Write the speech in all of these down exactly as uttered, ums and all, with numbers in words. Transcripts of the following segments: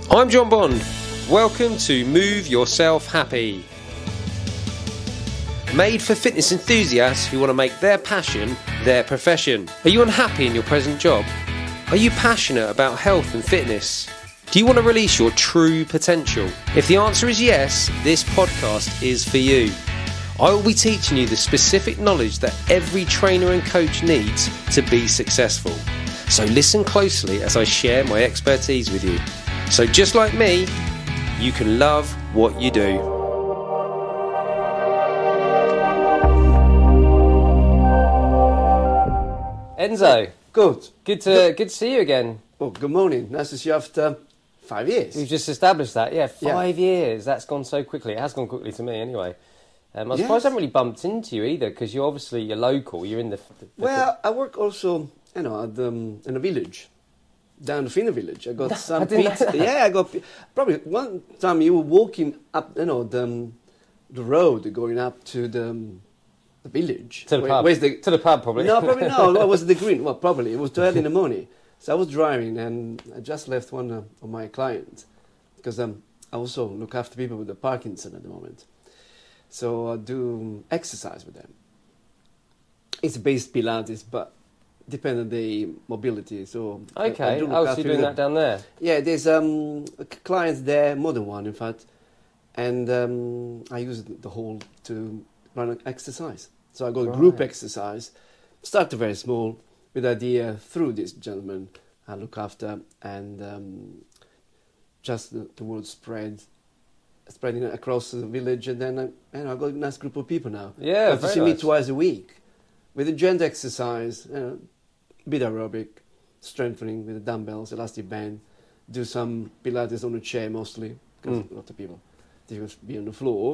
I'm John Bond. Welcome to Move Yourself Happy. Made for fitness enthusiasts who want to make their passion their profession. Are you unhappy in your present job? Are you passionate about health and fitness? Do you want to release your true potential? If the answer is yes, this podcast is for you. I will be teaching you the specific knowledge that every trainer and coach needs to be successful. So listen closely as I share my expertise with you. So just like me, you can love what you do. Enzo, Good. good to good to see you again. Oh, good morning. Nice to see you after five years. We've just established that, yeah, five Yeah. years. That's gone so quickly. It has gone quickly to me, anyway. Um, I'm Yes. surprised I haven't really bumped into you either, because you're obviously you're local. You're in the, the Well, I work also, you know, at the, um, in a village, down the Fina village. I got some I didn't know pizza. that. Yeah, I got pi- probably one time you were walking up, you know, the um, the road going up to the um, the village. to the Where- pub. Where's the? To the pub, probably. No, probably no. It was the green. Well, probably it was too early in the morning. So I was driving, and I just left one uh, of my clients because um, I also look after people with the Parkinson at the moment. So I do exercise with them. It's based Pilates, but depending on the mobility. So I- I Okay. do look Oh, so after you're doing them. that down there? Yeah, there's um, clients there, more than one in fact, and um, I use the hall to run an exercise. So I go to group Right. exercise, start very small, with the idea through this gentleman I look after, and um, just the, the word spread, spreading it across the village, and then I, you know, I've got a nice group of people now. Yeah, Come to very see me nice. twice a week, with a joint exercise, you know, bit aerobic, strengthening with the dumbbells, elastic band, do some Pilates on a chair mostly, because Mm. a lot of people they just be on the floor,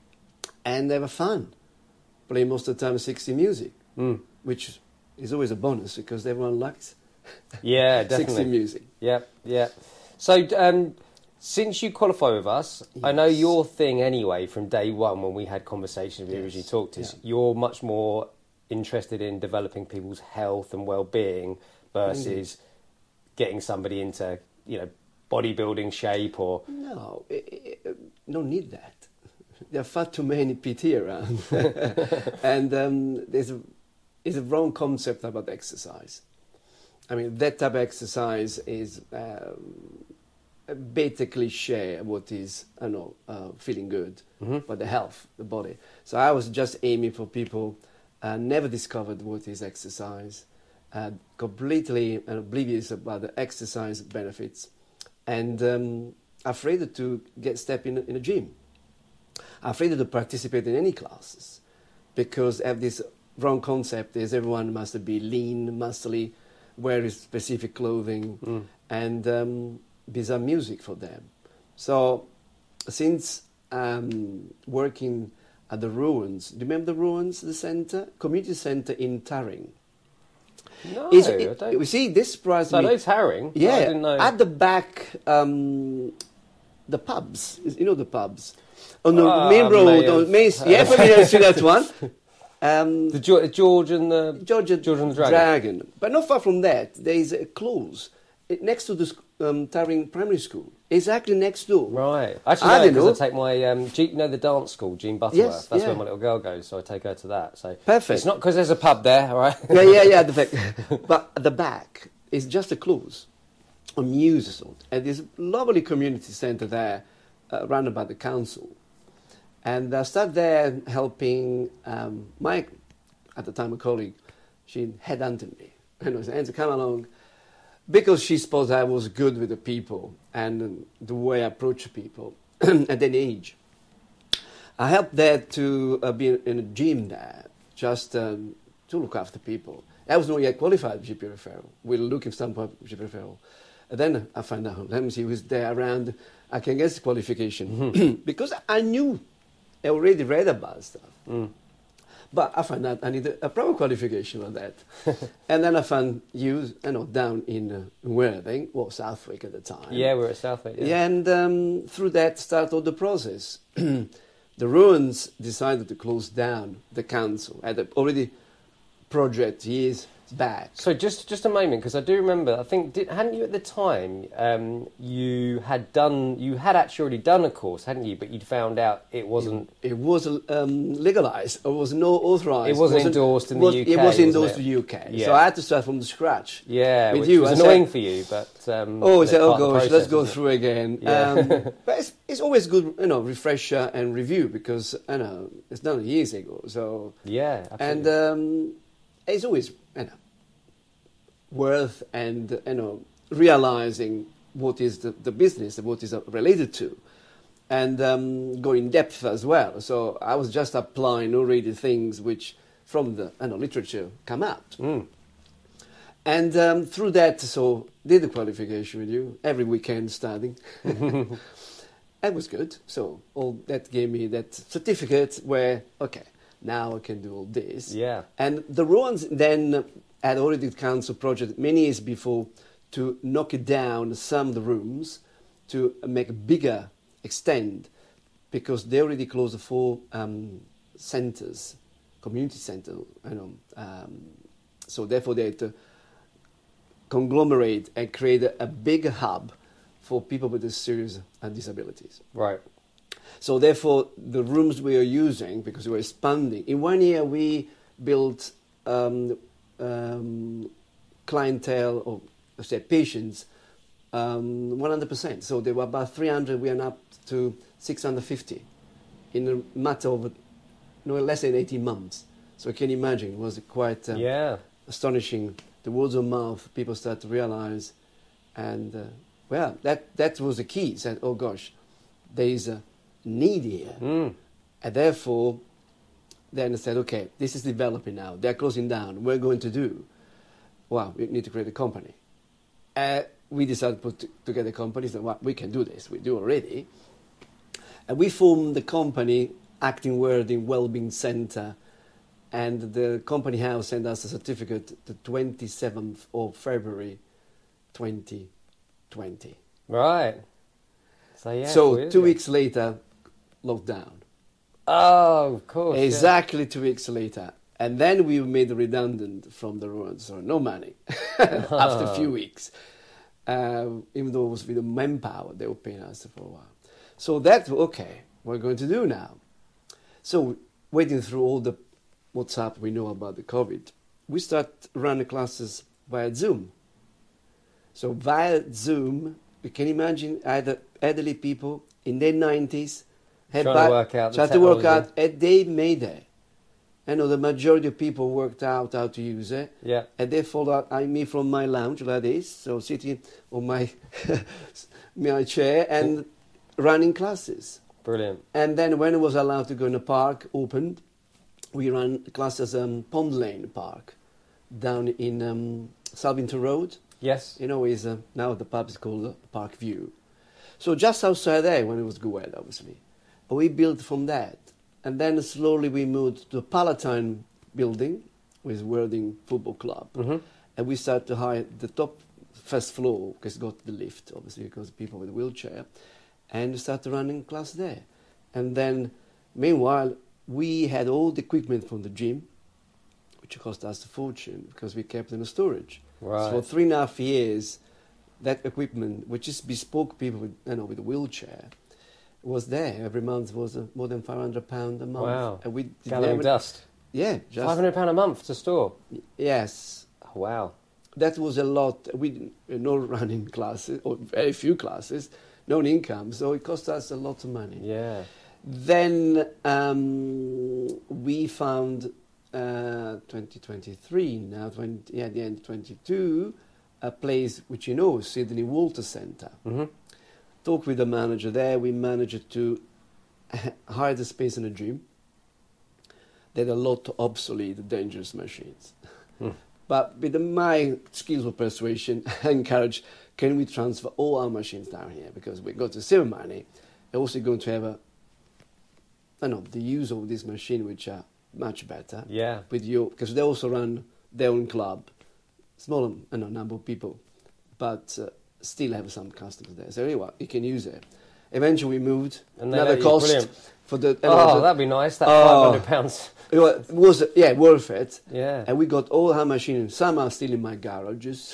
and they have fun. Play most of the time sixty music, Mm. which is always a bonus because everyone likes Yeah, sixty definitely. music. Yeah, yeah. So, um, since you qualify with us, I know Yes. your thing anyway from day one when we had conversations we Yes. originally talked is Yeah. you're much more interested in developing people's health and well-being versus getting somebody into, you know, bodybuilding shape or... No, i i no need that. There are far too many P T around, and um, there's a it's a wrong concept about exercise. I mean, that type of exercise is um, a bit a cliche. What is I don't know, uh, feeling good, Mm-hmm. but the health, the body. So I was just aiming for people uh, never discovered what is exercise, uh, completely oblivious about the exercise benefits, and um, afraid to get step in in a gym. Afraid to participate in any classes because they have this wrong concept is everyone must be lean, muscly, wear specific clothing, Mm. and um, bizarre music for them. So since um, working at the Ruins, do you remember the Ruins, the centre? Community centre in Tarring. No, Is I it- don't... You see, this surprised So I me. know Tarring. Yeah, I didn't know... at the back, um, the pubs. You know the pubs on the Ah, main road. may On have main, yeah, probably you see that one. Um, The George, George and the... Georgia George and the Dragon. But not far from that, there is a close it, next to the sc- um, Tarring Primary School. Exactly next door. Right. Actually, I no, don't because know. I take my, um, Jean, you know, the dance school, Jean Butterworth. Yes, That's yeah. where my little girl goes, so I take her to that. So Perfect. It's not because there's a pub there, all right? yeah, yeah, yeah. The fact, but at the back is just a close on Muse Road, and there's a lovely community centre there, uh, run by the council. And I started there helping um, my, at the time, a colleague. She headhunted me. And I said, Enzo, come along. Because she supposed I was good with the people and the way I approach people at any age. I helped there to uh, be in a gym there, just um, to look after people. I was not yet qualified G P referral. We were looking for some G P referral. And then I found out, let me see who's there around. I can get the qualification. Mm-hmm. Because I knew, I already read about stuff. Mm. But I found out I needed a proper qualification on that. And then I found you, you know, down in uh, Worthing, well, Southwick at the time. Yeah, we're at Southwick. Yeah. Yeah, and um, through that started the process. The Ruins decided to close down the council. Had already project years back. So just just a moment, because I do remember. I think did, hadn't you at the time? Um, you had done. You had actually already done a course, hadn't you? But you'd found out it wasn't. It, it was um, legalized. It was not authorized. It wasn't, wasn't endorsed in was, the U K. It was endorsed wasn't in the U K. Yeah. So I had to start from the scratch. Yeah, with which you. was I annoying said, for you, but um, oh, it's so, oh part of the gosh, process, let's go isn't it? through again. Yeah. Um, but it's, it's always good, you know, refresher and review because I know it's done years ago. So Yeah, absolutely. and um, it's always you know worth and you know realizing what is the, the business and what is related to, and um, go in depth as well. So I was just applying already things which from the you know literature come out. Mm. And um, through that, so did the qualification with you every weekend studying. That was good. So all that gave me that certificate where, okay, now I can do all this. Yeah. And the Rowan's then had already council project many years before to knock it down some of the rooms to make a bigger extent because they already closed the four um, centres, community centre, you know. Um, so therefore they had to conglomerate and create a, a big hub for people with serious uh, disabilities. Right. So therefore, the rooms we are using, because we are expanding, in one year we built um, um, clientele, or let's say patients, um, one hundred percent. So there were about three hundred, we are up to six hundred fifty in a matter of no less than eighteen months. So you can imagine, it was quite um, Yeah. astonishing. The words of mouth, people start to realize, and uh, well, that, that was the key. Said, oh gosh, there is a need here, Mm. and therefore, then I said, okay, this is developing now. They're closing down. We're going to do. Well, we need to create a company. Uh, we decided to put t- together companies that well, we can do this. We do already, and we formed the company Acting Wording Wellbeing Centre. And the company house sent us a certificate the twenty-seventh of February twenty twenty. Right. So yeah. so four years two ago. weeks later, lockdown. Oh, of course. yeah. Exactly two weeks later. And then we made redundant from the roads, so no money after a few weeks. Um, even though it was with the manpower, they were paying us for a while. So that's okay, what we're going to do now. So waiting through all the WhatsApp we know about the COVID, we start running classes via Zoom. So via Zoom, you can imagine either elderly people in their nineties had Trying to work out the trying to work technology. out, and they made it. I know the majority of people worked out how to use it, Yeah. and they followed I me from my lounge like this, so sitting on my my chair and running classes. Brilliant. And then when it was allowed to go in the park, opened, we ran classes um, Pond Lane Park down in um, Salvington Road. Yes. You know, is uh, now the pub is called uh, Park View. So just outside there when it was good weather, obviously. But we built from that. And then slowly we moved to the Palatine building with Worthing Football Club. Mm-hmm. And we started to hire the top first floor, because it got the lift, obviously, because people with a wheelchair. And started running class there. And then, meanwhile, we had all the equipment from the gym, which cost us a fortune because we kept it in storage. Right. So for three and a half years, that equipment, which is bespoke people with, you know, with a wheelchair, was there. Every month was uh, more than five hundred pounds a month. Wow. And we did Gathering never- dust. Yeah, just Five hundred pound a month to store. yes. Oh, wow. That was a lot. We didn't- no running classes, or very few classes, no income, so it cost us a lot of money. Yeah. Then um, we found uh, twenty twenty-three, now twenty, yeah, the end of twenty-two, a place which you know, Sydney Walter Centre. Mm-hmm. Talked with the manager there. We managed to hire the space in a gym. They had a lot of obsolete, dangerous machines. Mm. But with the, my skills of persuasion, I encouraged, can we transfer all our machines down here? Because we got to save money. We're also going to have a, I don't know, the use of this machine, which are much better. Yeah. With you, because they also run their own club, small you know, number of people, but uh, still have some customers there. So anyway, you can use it. Eventually we moved. And they Another let you, cost brilliant. for the. Oh, the- that'd be nice. That Oh. five hundred pounds. It wa- it was, yeah, worth it. Yeah. And we got all our machines. Some are still in my garages.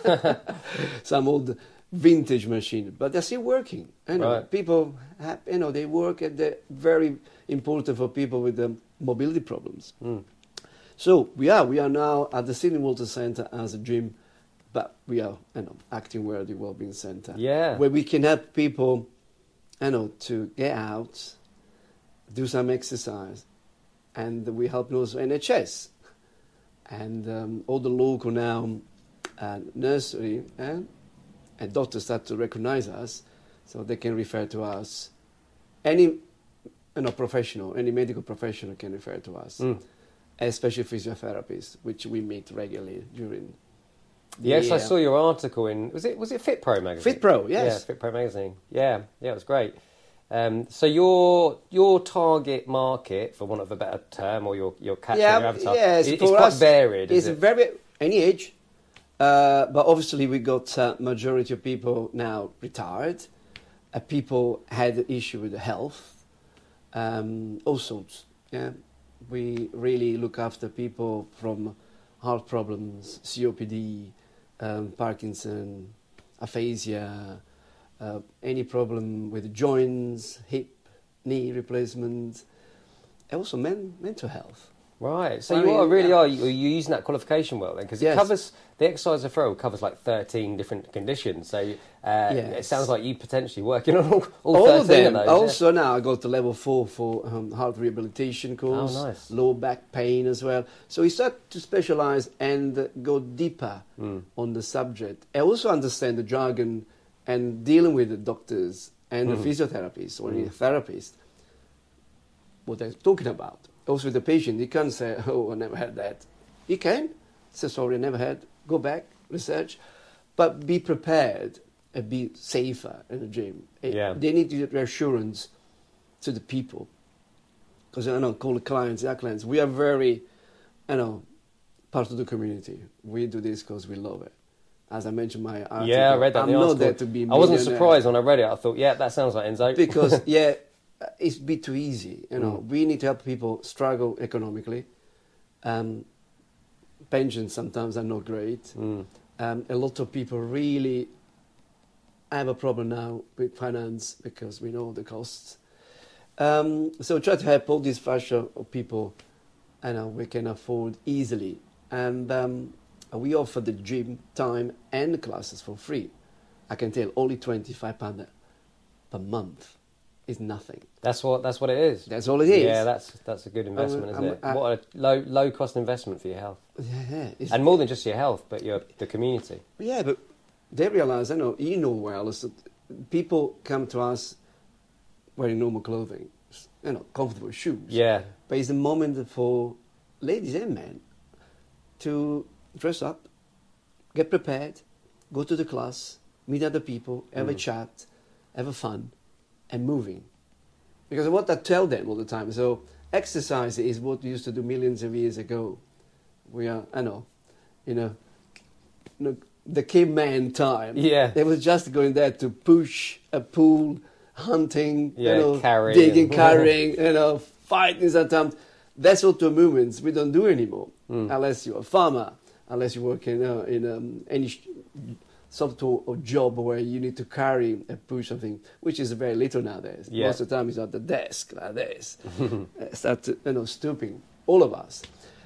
Some old vintage machine, but they're still working. You know, Right. people, have, you know, they work at the very important for people with the mobility problems. Mm. So we are, we are now at the Sydney Water Centre as a gym, but we are, you know, acting worthy wellbeing centre. Yeah. Where we can help people, you know, to get out, do some exercise, and we help also N H S and um, all the local now uh, nursery eh? and doctors start to recognize us, so they can refer to us. Any you know, professional, any medical professional can refer to us, Mm. especially physiotherapists, which we meet regularly during. the Yes, I year. saw your article in was it was it Fit Pro magazine? Fit Pro, yes. Yeah, Fit Pro magazine. Yeah, yeah, it was great. Um, so your your target market, for want of a better term, or your your catch Yeah, your avatar, yes, it- it's for quite us, varied. It's Is it? very any age, uh, but obviously we got uh, majority of people now retired. Uh, people had issue with the health, um, all sorts. Yeah, we really look after people from heart problems, C O P D, um, Parkinson, aphasia, uh, any problem with joints, hip, knee replacement, and also men, mental health. Right, so I you mean, are really yeah. are you, are you using that qualification well then? Because it Yes. covers the exercise referral covers like thirteen different conditions. So uh, it Yes. sounds like you potentially working on all, all, All of thirteen them. of those. yeah. Also now I go to level four for um, heart rehabilitation course, Oh, nice. low back pain as well. So we start to specialize and uh, go deeper Mm. on the subject. I also understand the jargon and dealing with the doctors and Mm. the physiotherapists or Mm. the therapist, what they're talking about. Also with the patient, you can't say, oh, I never had that. You can say, sorry, I never had. Go back, research. But be prepared and be safer in the gym. It- Yeah. They need to give reassurance to the people. Because I know, call the clients, our clients, we are very, you know, part of the community. We do this because we love it. As I mentioned, my article, Yeah, I read that. in I'm the not article. there to be a I wasn't millionaire. surprised when I read it. I thought, yeah, that sounds like Enzo. Because, yeah, it's a bit too easy. You know, Mm. we need to help people struggle economically. Um, pensions sometimes are not great. Mm. Um, a lot of people really have a problem now with finance because we know the costs. Um, so try to help all these fascia of people, you know, we can afford easily. And um, we offer the gym time and classes for free. I can tell only twenty-five pounds per month is nothing. That's what that's what it is. That's all it is. Yeah, that's that's a good investment, isn't I'm- it? I- what a low low cost investment for your health, Yeah, yeah. It's- and more than just your health, but your the community. Yeah, but they realize, I know, you know well, is that people come to us wearing normal clothing, you know, comfortable shoes. Yeah, But it's the moment for ladies and men to dress up, get prepared, go to the class, meet other people, have a Mm. chat, have a fun, and moving. Because what I tell them all the time, so exercise is what we used to do millions of years ago. We are, I know, you know, you know the caveman time. Yeah. They was just going there to push a pull, hunting, Yeah, you know, carrying. digging, carrying, you know, fighting sometimes. That's sort of movements we don't do anymore, Mm. unless you're a farmer, unless you work in, uh, in um, any sh- sort of job where you need to carry and push something, which is very little nowadays. Yeah. Most of the time it's at the desk like this, uh, start to, you know, stooping, all of us.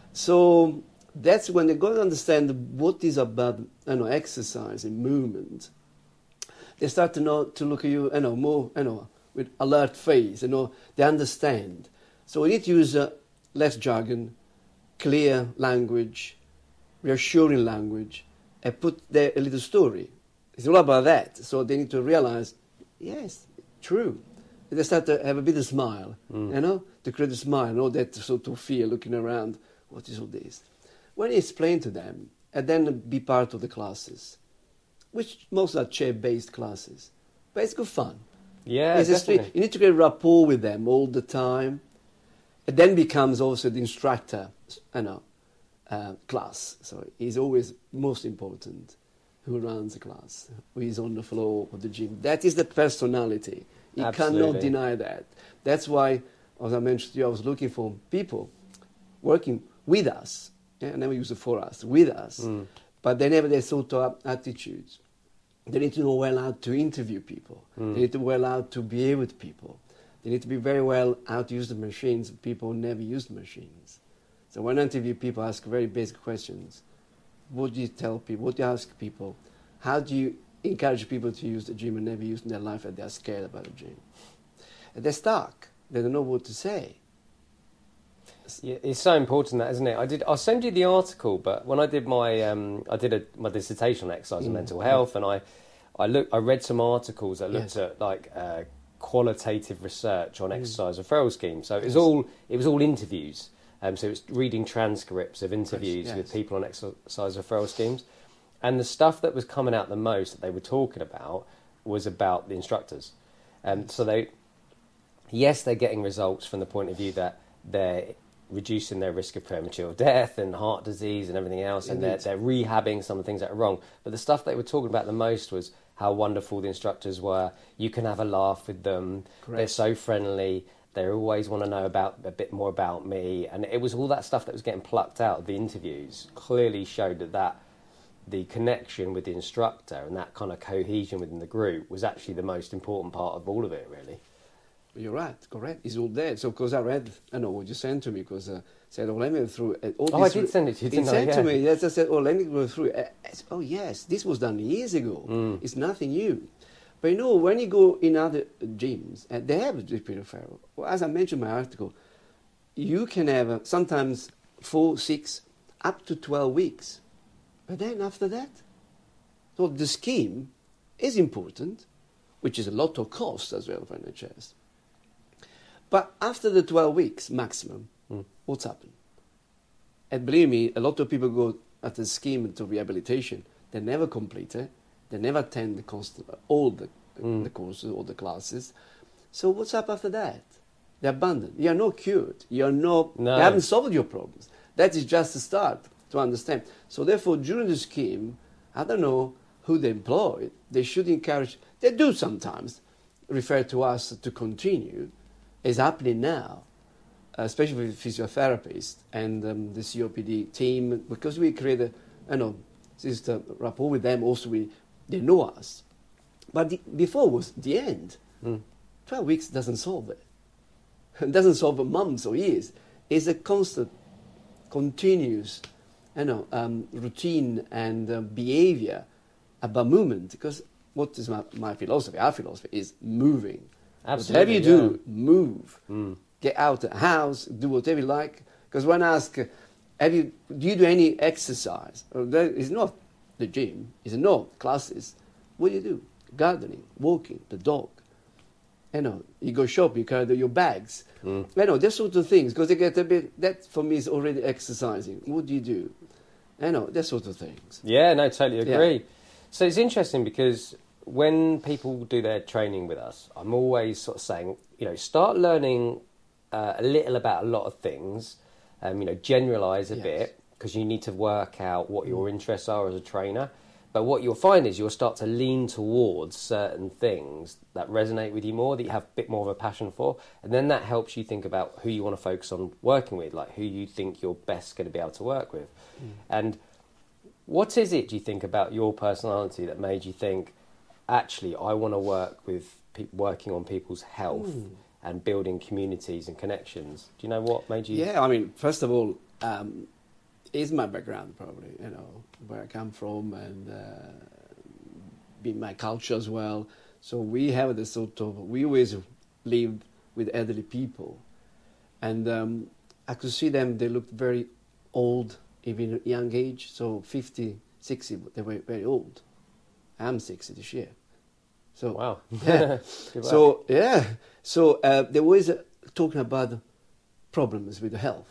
So that's when they go to understand what is about, you know, exercise and movement. They start to know to look at you, you know, more, you know, with alert face. You know, they understand. So we need to use uh, less jargon, clear language, reassuring language, and put there a little story. It's all about that. So they need to realize, yes, true. And they start to have a bit of smile, Mm. you know, to create a smile, not that sort of fear looking around. What is all this? When you explain to them, and then be part of the classes, which most are chair-based classes, but it's good fun. yeah, It's a street- definitely. you need to get rapport with them all the time. It then becomes also the instructor, you know, uh, class. So he's always most important who runs the class, who is on the floor of the gym. That is the personality You Absolutely. cannot deny that. That's why, as I mentioned to you, I was looking for people working with us. Yeah, I never use it for us, with us. Mm. But they never their sort of attitudes. They need to know well how to interview people. Mm. They need to know well how to behave with people. They need to be very well how to use the machines. People never use the machines. So when I interview people, I ask very basic questions. What do you tell people? What do you ask people? How do you encourage people to use the gym and never use it in their life and they're scared about the gym? And they're stuck. They don't know what to say. Yeah, it's so important, that, isn't it? I did. I'll send you the article. But when I did my, um, I did a, my dissertation on exercise mm. and mental health, and I, I looked, I read some articles that looked yes. at like uh, qualitative research on mm. exercise referral schemes. So it was yes. all, it was all interviews. Um, so it was reading transcripts of interviews yes. with people on exercise referral schemes, and the stuff that was coming out the most that they were talking about was about the instructors. Um, so they, yes, they're getting results from the point of view that they're reducing their risk of premature death and heart disease and everything else, and they're, they're rehabbing some of the things that are wrong. But the stuff they were talking about the most was how wonderful the instructors were. You can have a laugh with them. Correct. They're so friendly. They always want to know about a bit more about me. And it was all that stuff that was getting plucked out of the interviews clearly showed that, that the connection with the instructor and that kind of cohesion within the group was actually the most important part of all of it, really. You're right, correct. It's all there. So, because I read, I know what you sent to me, because I uh, said, oh, let me go through uh, all Oh, this. I did send it to you, didn't I? It sent yeah. to me, yes, I said, oh, let me go through it. Uh, said, oh, yes, this was done years ago. Mm. It's nothing new. But you know, when you go in other gyms, uh, they have a G P referral. Well, as I mentioned in my article, you can have uh, sometimes four, six, up to twelve weeks. But then after that, so the scheme is important, which is a lot of cost as well for N H S. But after the twelve weeks maximum, mm. what's happened? And believe me, a lot of people go at the scheme to rehabilitation. They never complete it. They never attend the constant, all the, mm. the courses, all the classes. So what's up after that? They abandon. You are not cured. You are not. No. You haven't solved your problems. That is just a start to understand. So therefore, during the scheme, I don't know who they employ. They should encourage. They do sometimes refer to us to continue. Is happening now, especially with physiotherapists and um, the C O P D team, because we create a, I know, this uh, rapport with them. Also, we they know us, but the, before was the end. Mm. Twelve weeks doesn't solve it. It doesn't solve it months or years. It's a constant, continuous, you know, um, routine and uh, behavior about movement. Because what is my, my philosophy? Our philosophy is moving. Absolutely, whatever you do, yeah. move. Mm. Get out of the house, do whatever you like. Because when I ask, have you, do you do any exercise? It's not the gym, it's not classes. What do you do? Gardening, walking, the dog. You know, you go shopping, you carry your bags. Mm. You know, that sort of things. Because they get a bit, that for me is already exercising. What do you do? You know, that sort of things. Yeah, no, totally agree. Yeah. So it's interesting because when people do their training with us, I'm always sort of saying, you know, start learning uh, a little about a lot of things, um, you know, generalise a yes. bit, because you need to work out what your interests are as a trainer. But what you'll find is you'll start to lean towards certain things that resonate with you more, that you have a bit more of a passion for, and then that helps you think about who you want to focus on working with, like who you think you're best going to be able to work with. Mm. And what is it, do you think, about your personality that made you think, actually, I want to work with pe- working on people's health mm. and building communities and connections? Do you know what made you? Yeah, I mean, first of all, um, is my background probably, you know, where I come from and uh, be my culture as well. So we have this sort of, we always live with elderly people. And um, I could see them, they looked very old, even at a young age. So fifty, sixty, they were very old. I'm sixty this year. So wow. yeah. so yeah. So uh, they were always uh, talking about problems with the health.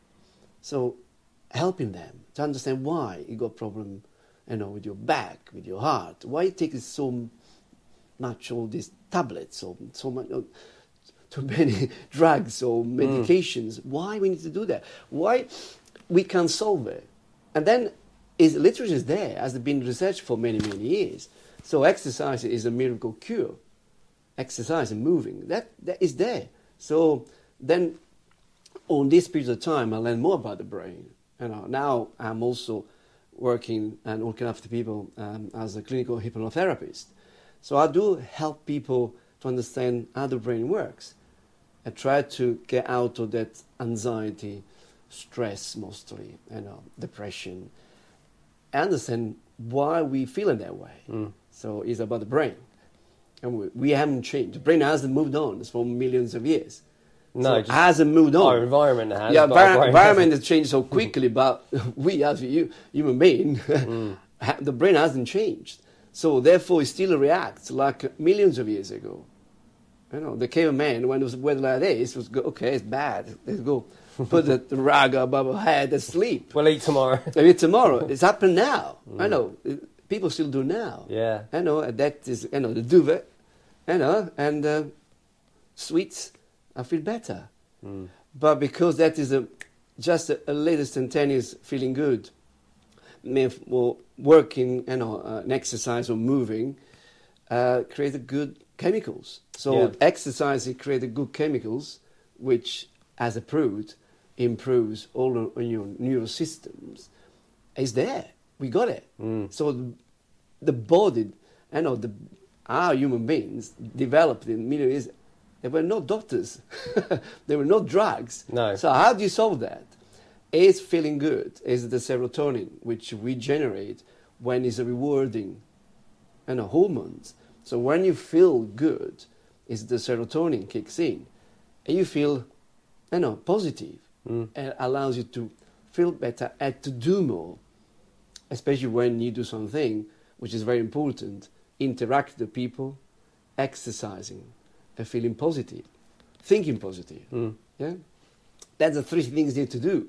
So helping them to understand why you got a problem, you know, with your back, with your heart. Why you take so much all these tablets or so much, uh, too many drugs or medications? Mm. Why we need to do that? Why we can't solve it? And then is literature is there, has been researched for many many years. So exercise is a miracle cure. exercise and moving. That that is there. So then, on this period of time, I learned more about the brain. You know, now I'm also working and looking after people um, as a clinical hypnotherapist. So I do help people to understand how the brain works and try to get out of that anxiety, stress mostly, you know, depression. I understand why we feel in that way. Mm. So it's about the brain. And we, we haven't changed. The brain hasn't moved on. It's for millions of years. No, so it hasn't moved on. Our environment has. Yeah, envir- environment has changed so quickly, but we as a human being, mm. the brain hasn't changed. So therefore, it still reacts like millions of years ago. You know, the caveman, when it was weather like this, was go, okay, it's bad. Let's go put the, the rag above our head and sleep. We'll eat tomorrow. We'll eat tomorrow. It's happened now. Mm. I know. People still do now. Yeah. I know, that is, you know, the duvet, you know, and uh, sweets, I feel better. Mm. But because that is a, just a, a little instantaneous feeling good, well, working, you know, uh, an exercise or moving, uh, created good chemicals. So yeah. exercise created good chemicals, which, as approved, improves all of your neural systems. It's there. We got it. Mm. So the, the body, you know, the, our human beings developed in millions of years. There were no doctors. There were no drugs. No. So how do you solve that? It's feeling good. It's the serotonin, which we generate when it's rewarding, you know, hormones. So when you feel good, it's the serotonin kicks in. And you feel, you know, positive. Mm. And it allows you to feel better and to do more. Especially when you do something, which is very important, interact with people, exercising, and feeling positive, thinking positive. Mm. Yeah, that's the three things you need to do.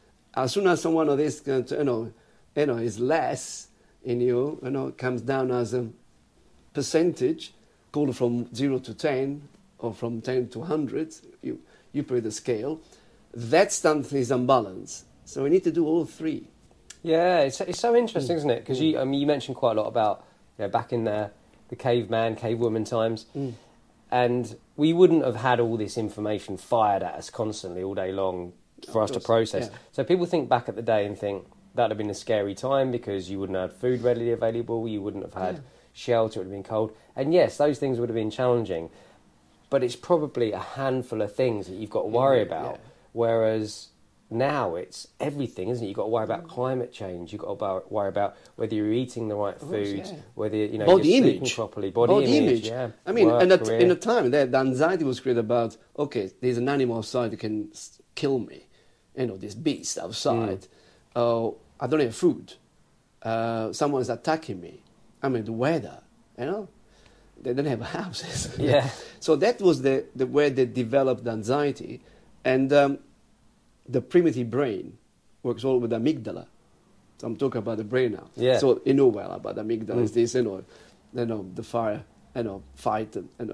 As soon as someone of this, you know, you know, is less in you, you know, comes down as a percentage, called from zero to ten, or from ten to hundred. You you play the scale. That something is unbalanced. So we need to do all three. Yeah, it's it's so interesting, mm. isn't it? Because mm. you, I mean, you mentioned quite a lot about, you know, back in the the caveman, cavewoman times, mm. and we wouldn't have had all this information fired at us constantly all day long for of us course. to process. Yeah. So people think back at the day and think that would have been a scary time because you wouldn't have food readily available, you wouldn't have had yeah. shelter, it would have been cold, and yes, those things would have been challenging. But it's probably a handful of things that you've got to worry yeah, about, yeah. whereas now it's everything, isn't it? You've got to worry about climate change. You've got to worry about whether you're eating the right course, food, yeah. whether you know body you're image. sleeping properly, body, body image. image. Yeah, I mean, work, and at, career. in a time that the anxiety was created about, okay, there's an animal outside that can kill me, you know, this beast outside. Oh, mm. uh, I don't have food. Uh, someone is attacking me. I mean, the weather, you know. They don't have houses. Yeah. So that was the, the way they developed the anxiety. And um, the primitive brain works all with the amygdala. So I'm talking about the brain now. Yeah. So you know well about the amygdala. Mm. It's this, you know, you know, the fire, you know, fight, and, you know,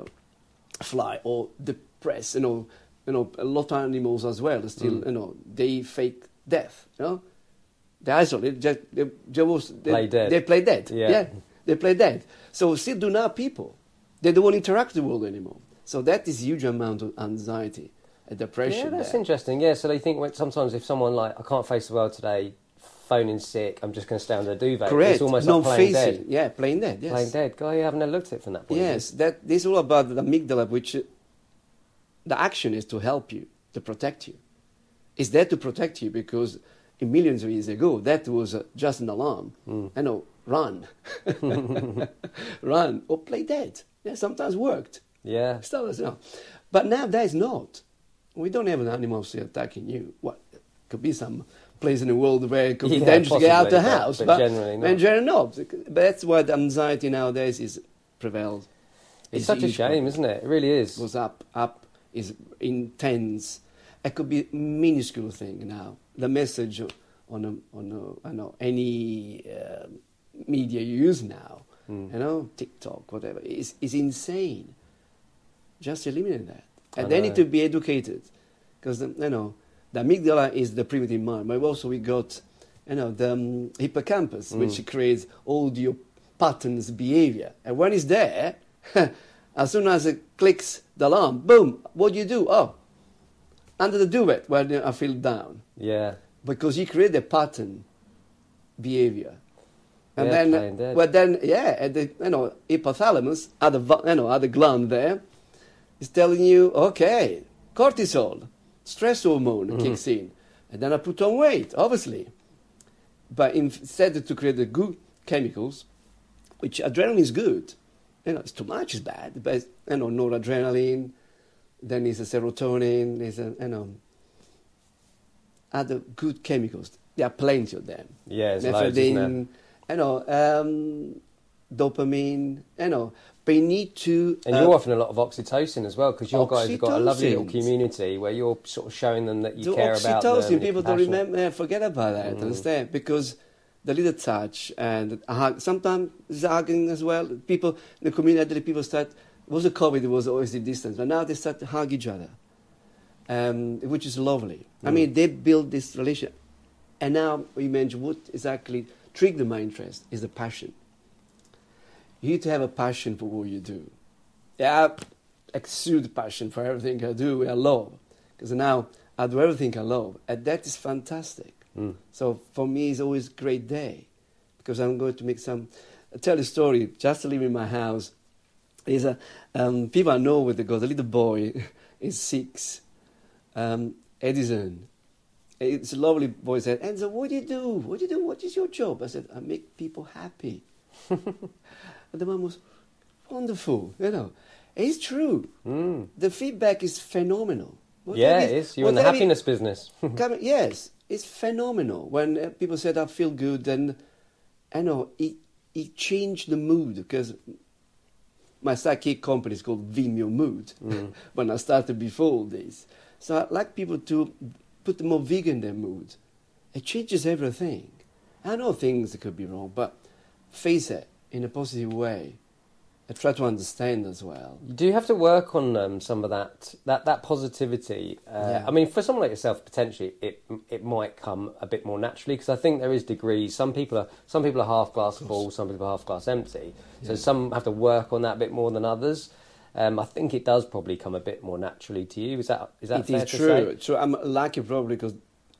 fly, or depress, you know, you know, a lot of animals as well, still, mm. you know, they fake death, you know. They isolate, just, they, they, was, they, play dead. They play dead. Yeah. yeah. They play dead. So still do not people. They don't want to interact with the world anymore. So that is a huge amount of anxiety and depression. Yeah, that's there. interesting. Yeah, so they think when, sometimes if someone like, I can't face the world today, phoning sick, I'm just going to stay under the duvet. Correct. It's almost no like playing facing. dead. Yeah, playing dead, yes. Playing dead. Guy, you haven't looked at it from that point Yes, of view. that, this is all about the amygdala, which uh, the action is to help you, to protect you. It's there to protect you because in millions of years ago, that was uh, just an alarm. Mm. I know, run. Run or play dead. Yeah, sometimes worked. Yeah. Stuff, you know. But now that is not. We don't have an animal still attacking you. What? Could be some place in the world where it could be yeah, dangerous to get out of the but, house. But, but generally not. And generally not. But that's why the anxiety nowadays is prevailed. It's, it's such a shame, problem. Isn't it? It really is. It goes up, up, is intense. It could be a minuscule thing now. The message on a, on a, I know, any uh, media you use now, mm. you know, TikTok, whatever, is is insane. Just eliminate that. And they need to be educated. Because, you know, the amygdala is the primitive mind. But also we got, you know, the um, hippocampus, mm. which creates all your patterns behavior. And when it's there, As soon as it clicks the alarm, boom, what do you do? Oh, under the duvet when I feel down. Yeah. Because you create a pattern behavior. And Yeah, then, playing dead. well, then, yeah, at the, you know, hypothalamus, at the, you know, at the gland there, is telling you, okay, cortisol, stress hormone Mm-hmm. kicks in. And then I put on weight, obviously. But instead to create the good chemicals, which adrenaline is good, you know, it's too much is bad, but, it's, you know, noradrenaline, then there's a serotonin, there's a, you know, other good chemicals. There are plenty of them. Yeah, it's loads, isn't there? you know, um, dopamine, you know, but you need to... And uh, you're offering a lot of oxytocin as well, because your guys have got a lovely little Oxytocin. community where you're sort of showing them that you the care about them. oxytocin, and people you're don't compassionate. remember, uh, forget about that, Mm. understand? Because the little touch and a hug, sometimes it's hugging as well. People, in the community, people start, it was a COVID, it was always the distance, but now they start to hug each other, um, which is lovely. I Mm. mean, they build this relation. And now we mentioned what exactly triggered my interest is the passion. You need to have a passion for what you do. Yeah, I exude passion for everything I do, I love. Because now I do everything I love, and that is fantastic. Mm. So for me, it's always a great day, because I'm going to make some... I'll tell you a story, just to leave in my house. Is a, um, people I know with the girl, the little boy is six, um, Edison. It's a lovely boy, said, Enzo, what do you do? What do you do? What is your job? I said, I make people happy. And the mum was, wonderful, you know. It's true. Mm. The feedback is phenomenal. Yeah, Whatever it is. You're in the whatever happiness business. Come- yes, it's phenomenal. When uh, people said I feel good, then I know it, it changed the mood, because my psychic company is called Vimeo Mood Mm. when I started before all this. So I like people to put more vigor in their mood. It changes everything. I know things that could be wrong, but face it in a positive way. I try to understand as well. You do have to work on um, some of that that that positivity. Uh, Yeah. I mean, for someone like yourself, potentially it it might come a bit more naturally, because I think there is degrees. Some people are some people are half glass full, some people are half glass empty. So Yeah. some have to work on that a bit more than others. Um, I think it does probably come a bit more naturally to you. Is that is that It fair is to true. say? True. I'm lucky probably because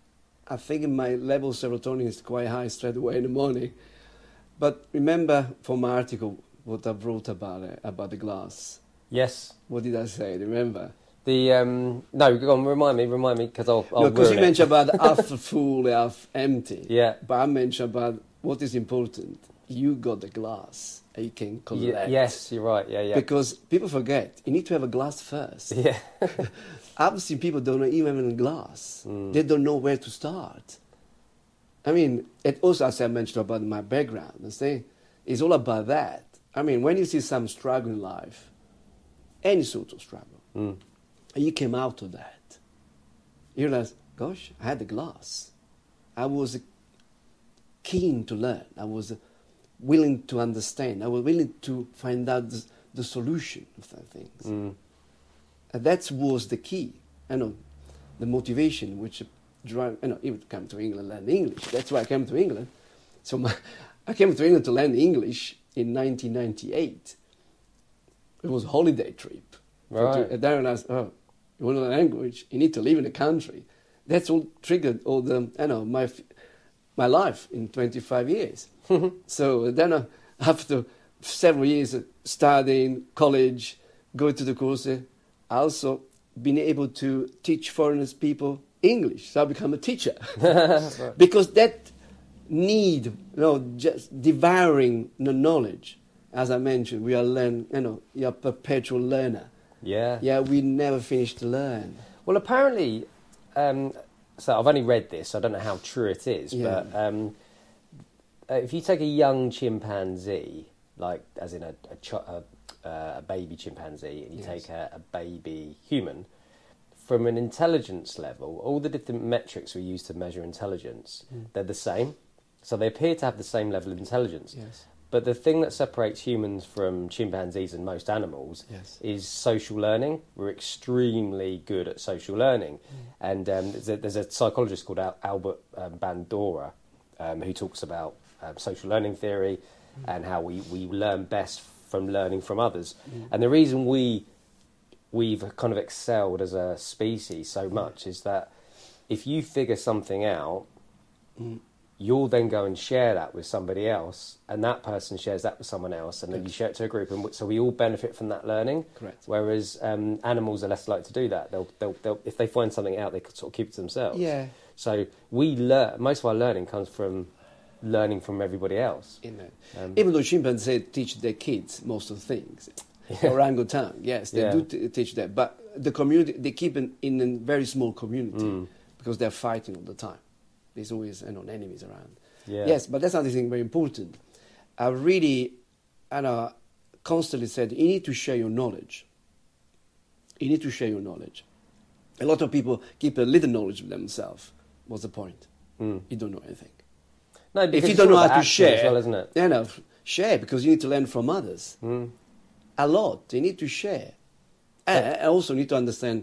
I think my level of serotonin is quite high straight away in the morning. But remember from my article what I wrote about it, about the glass. Yes. What did I say? Remember? The um, no, go on. Remind me. Remind me, because I'll. I'll No, because ruin you it. mentioned about half full, half empty. Yeah. But I mentioned about what is important. You got the glass, and you can Ye- collect. yes, you're right. Yeah, yeah. Because people forget, you need to have a glass first. yeah. I've seen people don't know even have a glass. Mm. They don't know where to start. I mean, it also, as I mentioned about my background, I say, it's all about that. I mean, when you see some struggle in life, any sort of struggle, Mm. and you came out of that, you realize, gosh, I had the glass. I was keen to learn. I was willing to understand. I was willing to find out the, the solution of that things. Mm. And that was the key. I know, the motivation which drive. You know, even to come to England, learn English. That's why I came to England. So my, I came to England to learn English in nineteen ninety-eight. It was a holiday trip. Right. And then I realized, oh, you want to learn language? You need to live in the country. That's all triggered all the, you know, my f- my life in twenty-five years. So then uh, after several years of studying, college, going to the course, I also been able to teach foreigners people English. So I become a teacher. Right. Because that need, you know, just devouring the knowledge. As I mentioned, we are learn, you know, you're a perpetual learner. Yeah. Yeah, we never finish to learn. Well, apparently, um, so I've only read this. I don't know how true it is, Yeah. but um, uh, if you take a young chimpanzee, like as in a a, ch- a, a baby chimpanzee, and you Yes. take a, a baby human, from an intelligence level, all the different metrics we use to measure intelligence, Mm. they're the same. So they appear to have the same level of intelligence. Yes. But the thing that separates humans from chimpanzees and most animals Yes. is social learning. We're extremely good at social learning. And um, there's, a, there's a psychologist called Al- Albert um, Bandura um, who talks about um, social learning theory and how we, we learn best from learning from others. Mm. And the reason we we've kind of excelled as a species so much is that if you figure something out, mm. you'll then go and share that with somebody else, and that person shares that with someone else, and then you share it to a group, and so we all benefit from that learning. Correct. Whereas um, animals are less likely to do that. They'll, they'll, they'll, if they find something out, they could sort of keep it to themselves. Yeah. So we learn. Most of our learning comes from learning from everybody else. You know. Um, Even though chimpanzees teach their kids most of the things, yeah. orangutan, yes, they yeah. do t- teach that, but the community they keep in, in a very small community mm. because they're fighting all the time. There's always you know, enemies around. Yeah. Yes, but that's another thing very important. I really, and I constantly said, you need to share your knowledge. You need to share your knowledge. A lot of people keep a little knowledge of themselves. What's the point? Mm. You don't know anything. No, if because you it's don't all know how about to action share, as well, isn't it? You know, share because you need to learn from others. Mm. A lot. You need to share. And I also need to understand,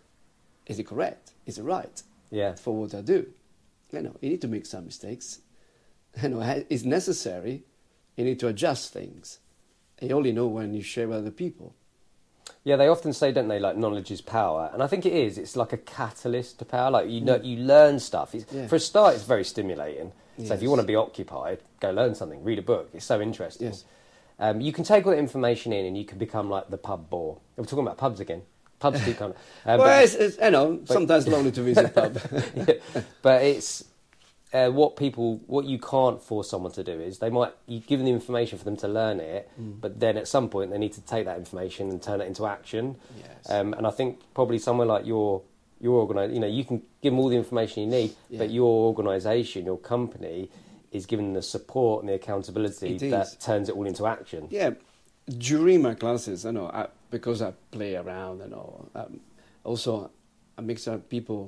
is it correct? Is it right? Yeah. For what I do. You know, you need to make some mistakes. You know, it's necessary. You need to adjust things. You only know when you share with other people. Yeah, they often say, don't they, like knowledge is power, and I think it is. It's like a catalyst to power. Like you know, you learn stuff. It's, Yeah. For a start, it's very stimulating. So Yes. if you want to be occupied, go learn something, read a book. It's so interesting. Yes. Um, you can take all the information in, and you can become like the pub bore. We're talking about pubs again. Pubs keep kind of. Um, well, but, it's, it's, you know, sometimes lonely to visit a pub. yeah, but it's. Uh, what people, what you can't force someone to do is they might, you give them the information for them to learn it, mm. but then at some point they need to take that information and turn it into action. Yes. Um, and I think probably somewhere like your, your organi- you know, you can give them all the information you need, yeah. but your organisation, your company, is giving the support and the accountability It that is. turns it all into action. Yeah, during my classes, I know, I, because I play around and all, um, also I make sure people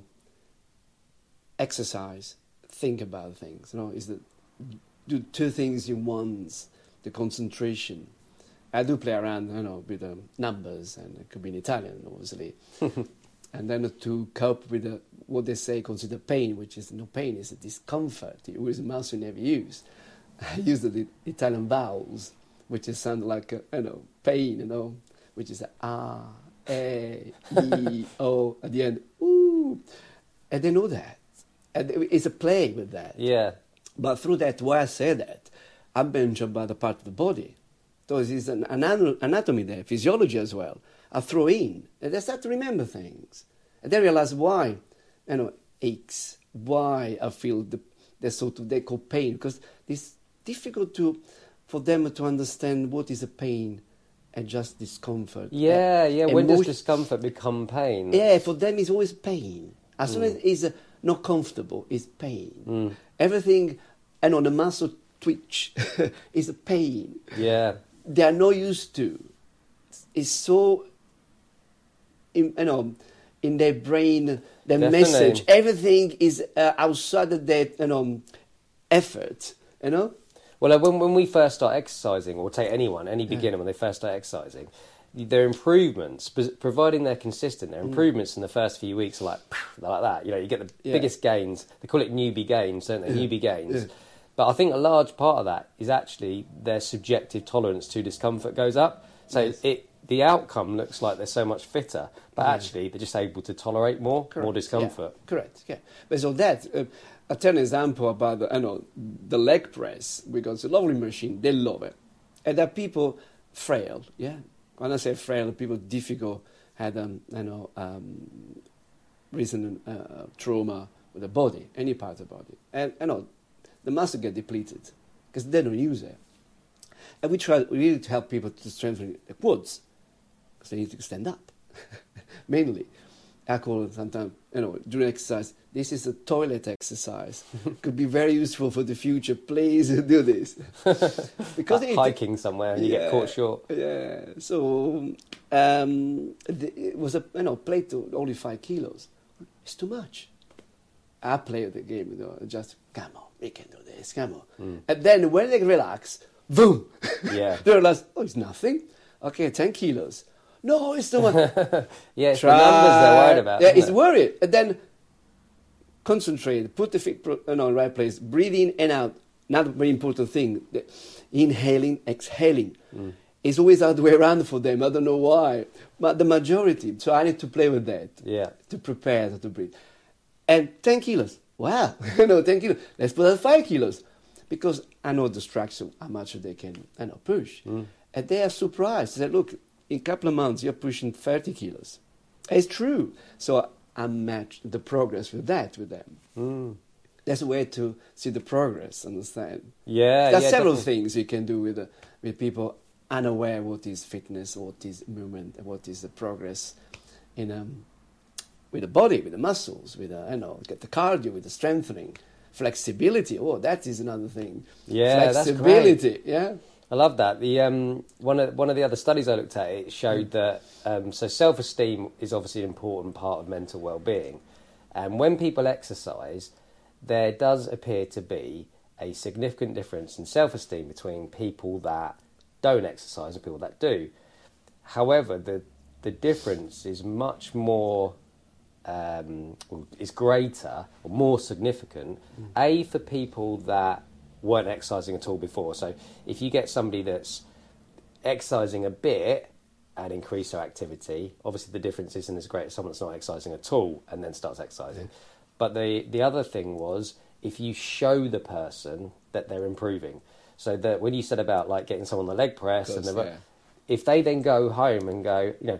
exercise. Think about things, you know, is that do two things in once, the concentration. I do play around, you know, with um, numbers, and it could be in Italian, obviously. And then to cope with the, what they say, consider pain, which is no pain, is a discomfort. It was a muscle you never use. I use the Italian vowels, which is sound like, a, you know, pain, you know, which is a ah, e, e, o, at the end, ooh. And they know that. And it's a play with that. Yeah. But through that, why I say that, I'm mentioned about the part of the body. So there's an anatomy there, physiology as well. I throw in, and they start to remember things. And they realize why, you know, aches, why I feel the, the sort of, they call pain, because it's difficult to, for them to understand what is a pain and just discomfort. Yeah, yeah, when Emotion- does discomfort become pain? Yeah, for them it's always pain. As Mm. soon as it's uh, not comfortable, it's pain. Mm. Everything, and on the muscle twitch is a pain. Yeah. They are not used to. It's so, in, you know, in their brain, their Definitely. message, everything is uh, outside of their, you know, effort, you know? Well, uh, when, when we first start exercising, or take anyone, any beginner, when they first start exercising, their improvements, pos- providing they're consistent, their improvements in the first few weeks are like, they're like that. You know, you get the Yeah. biggest gains. They call it newbie gains, don't they? Yeah. Newbie gains. Yeah. But I think a large part of that is actually their subjective tolerance to discomfort goes up. So Yes. it the outcome looks like they're so much fitter, but Yeah. actually they're just able to tolerate more, Correct. more discomfort. Yeah, correct, yeah. But so that, uh, I'll tell an example about, the, you know, the leg press, because it's a lovely machine, they love it. And there are people frail, yeah? When I say frail, people difficult, had, um, you know, um, recent uh, trauma with the body, any part of the body. And, you know, the muscle get depleted, because they don't use it. And we try we really to help people to strengthen the quads, because they need to stand up, mainly. I call it sometimes, you know, during exercise, this is a toilet exercise. Could be very useful for the future. Please do this. Because Like it, hiking somewhere and you get caught short. Yeah. So um, the, it was a you know plate to only five kilos. It's too much. I play the game, you know, just come on, we can do this, come on. Mm. And then when they relax, boom. Yeah. They realize, oh, it's nothing. Okay, ten kilos. No, it's too much. Yeah, it's Try. the numbers they're worried about. Yeah, isn't it's it? worried. And then concentrate, put the feet pro- you know, in the right place, breathe in and out. Another very important thing, the inhaling, exhaling. Mm. It's always the other way around for them. I don't know why. But the majority, so I need to play with that. Yeah. To prepare to breathe. And ten kilos. Wow. you know, ten kilos. Let's put out five kilos. Because I know the structure, how much they can, I know, push. Mm. And they are surprised. They said, look, in a couple of months, you're pushing thirty kilos. It's true. So I match the progress with that with them. Mm. That's a way to see the progress, understand? Yeah, There's yeah, several definitely. things you can do with uh, with people unaware what is fitness, what is movement, and what is the progress in um, with the body, with the muscles, with uh, you know, get the cardio, with the strengthening, flexibility. Oh, that is another thing. Yeah, flexibility. That's great. Yeah. I love that. The um, one of one of the other studies I looked at, it showed that um, so self-esteem is obviously an important part of mental well-being, and when people exercise, there does appear to be a significant difference in self-esteem between people that don't exercise and people that do. However, the the difference is much more um, is greater or more significant. Mm. A, for people that weren't exercising at all before. So if you get somebody that's exercising a bit and increase their activity, obviously the difference isn't as great as someone that's not exercising at all and then starts exercising. Yeah. But the, the other thing was if you show the person that they're improving. So that when you said about like getting someone on the leg press, course, and the, yeah. if they then go home and go, you know,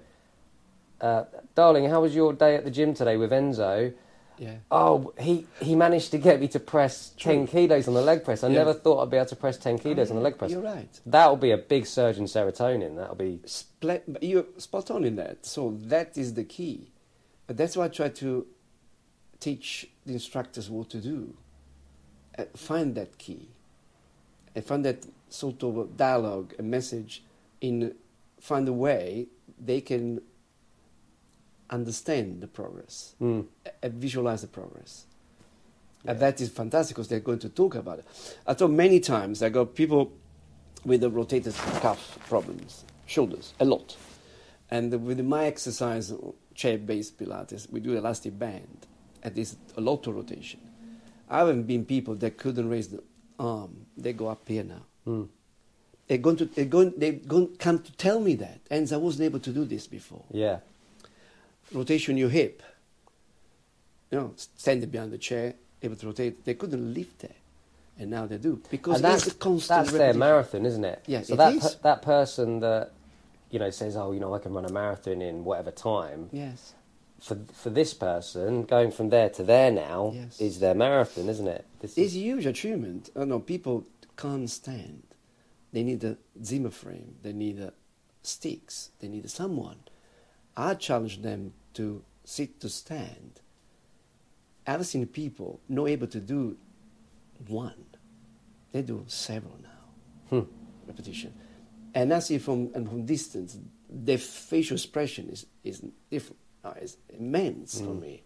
uh, darling, how was your day at the gym today with Enzo? Yeah. Oh, he, he managed to get me to press True. ten kilos on the leg press. I yeah. never thought I'd be able to press ten kilos oh, on the leg press. You're right. That'll be a big surge in serotonin. That'll be... Spl- you're spot on in that. So that is the key. But that's why I try to teach the instructors what to do. Uh, find that key. And find that sort of a dialogue, a message, in find a way they can understand the progress, mm. and visualize the progress. Yeah. And that is fantastic because they're going to talk about it. I thought many times I got people with the rotator cuff problems, shoulders, a lot. And with my exercise, chair-based Pilates, we do elastic band, and there's a lot of rotation. I haven't been people that couldn't raise the arm. They go up here now. Mm. They're going to, they're going, they're going to come to tell me that. And I wasn't able to do this before. Yeah. Rotation your hip. You know, standing behind the chair, able to rotate. They couldn't lift it. And now they do. Because and that's, it's a constant that's their repetition. marathon, isn't it? Yeah, so it that is. Per, that person that, you know, says, oh, you know, I can run a marathon in whatever time. Yes. For for this person, going from there to there now yes. is their marathon, isn't it? This it's is... a huge achievement. I know people can't stand. They need a Zimmer frame. They need a sticks. They need a someone. I challenge them to sit to stand. I've seen people not able to do one. They do several now. Hmm. Repetition. And I see from and from distance, their facial expression is, is different. Oh, it's immense mm. for me.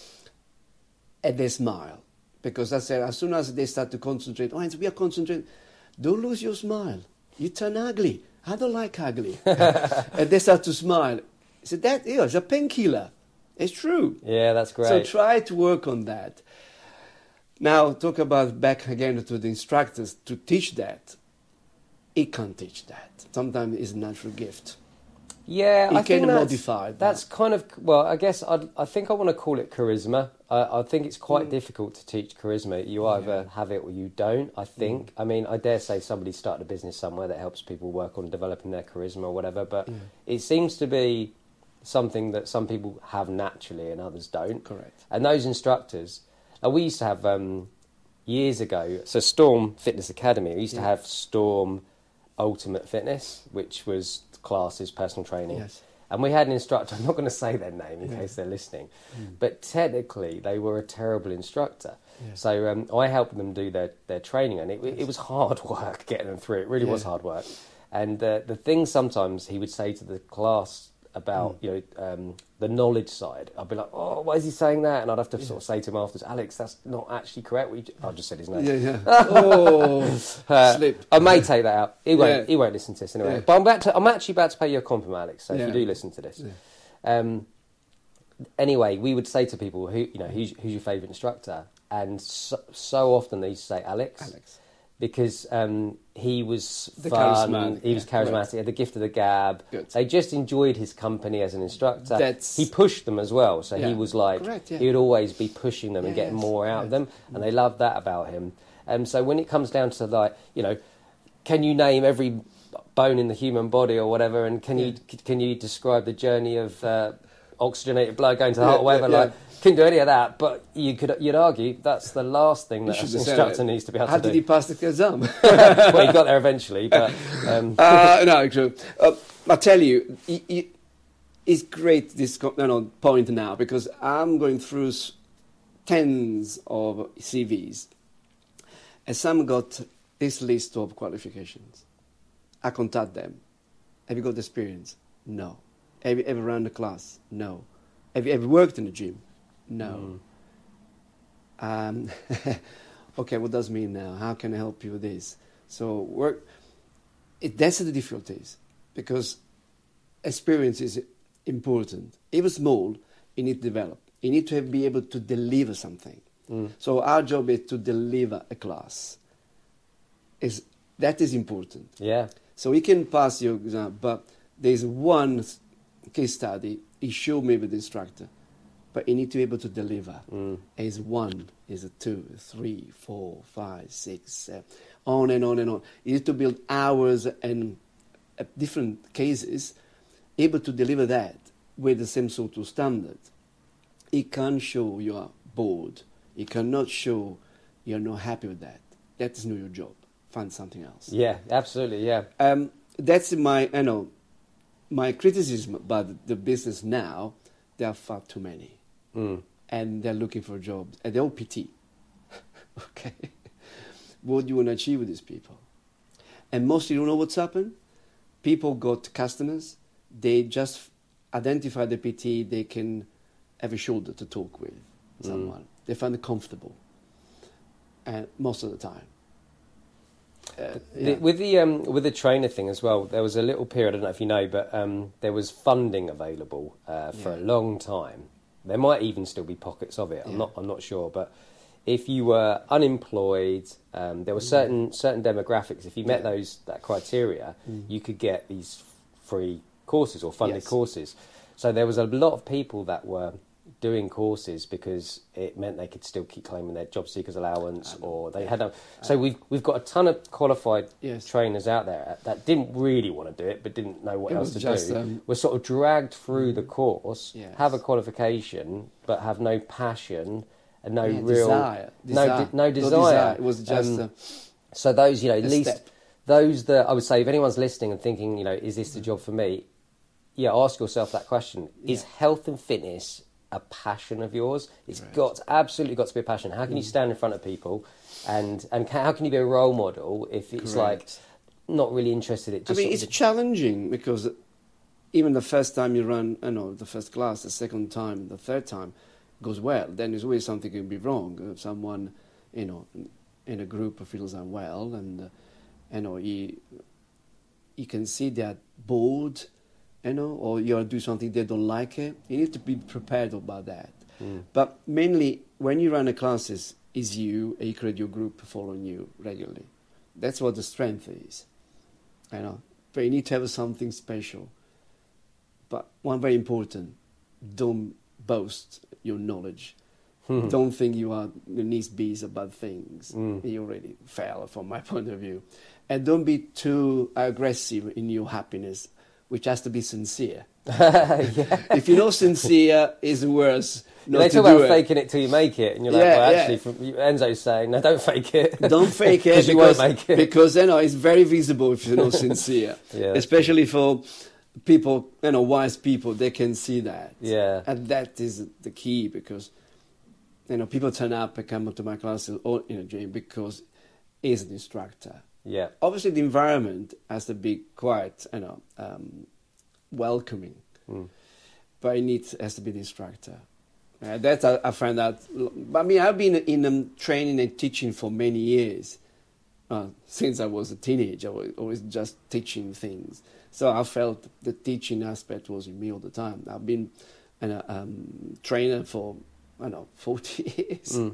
And they smile. Because I said, as soon as they start to concentrate, oh, we are concentrating, don't lose your smile. You turn ugly. I don't like ugly. And they start to smile. I said, that yeah, it's a painkiller. It's true. Yeah, that's great. So try to work on that. Now, talk about back again to the instructors to teach that. He can't teach that. Sometimes it's a natural gift. Yeah, he I can think that's, modify that. That's kind of, well, I guess I'd, I think I want to call it charisma. I, I think it's quite mm. difficult to teach charisma. You either yeah. have it or you don't, I think. Mm. I mean, I dare say somebody started a business somewhere that helps people work on developing their charisma or whatever, but mm. it seems to be something that some people have naturally and others don't. Correct. And those instructors, now we used to have, um, years ago, so Storm Fitness Academy, we used yeah. to have Storm Ultimate Fitness, which was classes, personal training. Yes. And we had an instructor, I'm not going to say their name in yeah. case they're listening, mm. but technically they were a terrible instructor. Yeah. So um, I helped them do their, their training, and it, yes. it was hard work getting them through. It really yeah. was hard work. And uh, the thing sometimes he would say to the class about, mm. you know, um, the knowledge side, I'd be like, oh, why is he saying that? And I'd have to yeah. sort of say to him afterwards, Alex, that's not actually correct. We just... I just said his name. Yeah, yeah. Oh, uh, slip. I may take that out. He won't. Yeah. He won't listen to this anyway. Yeah. But I'm about to, I'm actually about to pay you a compliment, Alex. So yeah. if you do listen to this, yeah. um, anyway, we would say to people, who you know, who's, who's your favourite instructor? And so, so often they used to say Alex. Alex. because um, he was The fun, charismatic, he was yeah, charismatic, correct. he had the gift of the gab. Good. They just enjoyed his company as an instructor. That's- He pushed them as well, so he Yeah, was like, correct, yeah. he would always be pushing them and Yes, getting more out of them, yes. and they loved that about him. And so when it comes down to like, you know, can you name every bone in the human body or whatever, and can you can you describe the journey of uh, oxygenated blood going to the Yeah, heart or whatever? yeah, yeah. Like, couldn't do any of that, but you could you'd argue that's the last thing You that an should have said instructor it. needs to be able How to did do. he pass the exam? Well, he got there eventually, but um, uh, no, true. Uh, I tell you, it, it, it's great this co- no, no, point now because I'm going through s- tens of C Vs, and some got this list of qualifications. I contact them. Have you got experience? No. Have you ever run a class? No. Have you ever worked in a gym? No. Um, okay, what does it mean now? How can I help you with this? So work. It, that's the difficulties because experience is important. Even small, you need to develop. You need to be able to deliver something. Mm. So our job is to deliver a class. Is that is important. yeah, So you can pass your exam, but there's one case study. He showed me with the instructor, but you need to be able to deliver. Mm. Is one, is a two, three, four, five, six, seven, on and on and on. You need to build hours and uh, different cases, able to deliver that with the same sort of standard. It can't show you are bored. You cannot show you're not happy with that. That is not your job. Find something else. yeah, absolutely, yeah. Um, that's my, you know, my criticism about the business now. There are far too many, Mm. and they're looking for jobs, and they're all P T. Okay, what do you want to achieve with these people? And mostly, you know what's happened? People got customers. They just identify the P T. They can have a shoulder to talk with someone. They find it comfortable, and most of the time. Uh, The- yeah. with the um, with the trainer thing as well, there was a little period. I don't know if you know, but um, there was funding available uh, for Yeah. a long time. There might even still be pockets of it. I'm Yeah. not. I'm not sure, but if you were unemployed, um, there were certain certain demographics. If you met Yeah. those that criteria, Mm. you could get these free courses or funded Yes. courses. So there was a lot of people that were doing courses because it meant they could still keep claiming their job seekers allowance, I know. or they Yeah. had no. So we've we've got a ton of qualified Yes. trainers out there that didn't really want to do it, but didn't know what It else was to just, do. um, Were sort of dragged through the course, Yes. have a qualification, but have no passion and no Yeah, real desire. no Desire. de- no No desire. It was just Um, uh, so those, you know, at a least step. those that I would say, if anyone's listening and thinking, you know, is this the Mm. job for me? Yeah, ask yourself that question: Is Yeah. health and fitness a passion of yours? It's Correct. got absolutely got to be a passion. How can you stand in front of people, and and ca how can you be a role model if it's Correct. like not really interested? It I just mean, sort it's of- challenging because even the first time you run, I know, the first class, the second time, the third time goes well. Then there's always something can be wrong. If someone, you know, in a group feels unwell, and uh, you know, you you can see they're bored, you know, or you do something they don't like it. You need to be prepared about that. Mm. But mainly, when you run a classes, is you, and you create your group following you regularly. That's what the strength is, you know. But you need to have something special. But one very important, don't boast your knowledge. Hmm. Don't think you are the least bees about things. Mm. You already fail from my point of view. And don't be too aggressive in your happiness, which has to be sincere. yeah. If you're not sincere, it's worse not They to talk do about it. faking it till you make it, and you're like, Yeah, well, yeah. actually, from, Enzo's saying, no, don't fake it. Don't fake it 'Cause you because, won't make it. because you know, it's very visible if you're not sincere. Yeah. Especially for people, you know, wise people, they can see that. Yeah. And that is the key because, you know, people turn up and come to my classes or in a gym because he's an instructor. Yeah. Obviously, the environment has to be quite, you know, um, welcoming. Mm. But it needs has to be the instructor. Uh, that I, I find out. I mean, I've been in um, training and teaching for many years. Uh, since I was a teenager, I was always just teaching things. So I felt the teaching aspect was in me all the time. I've been a um, trainer for, I don't know, forty years. Mm.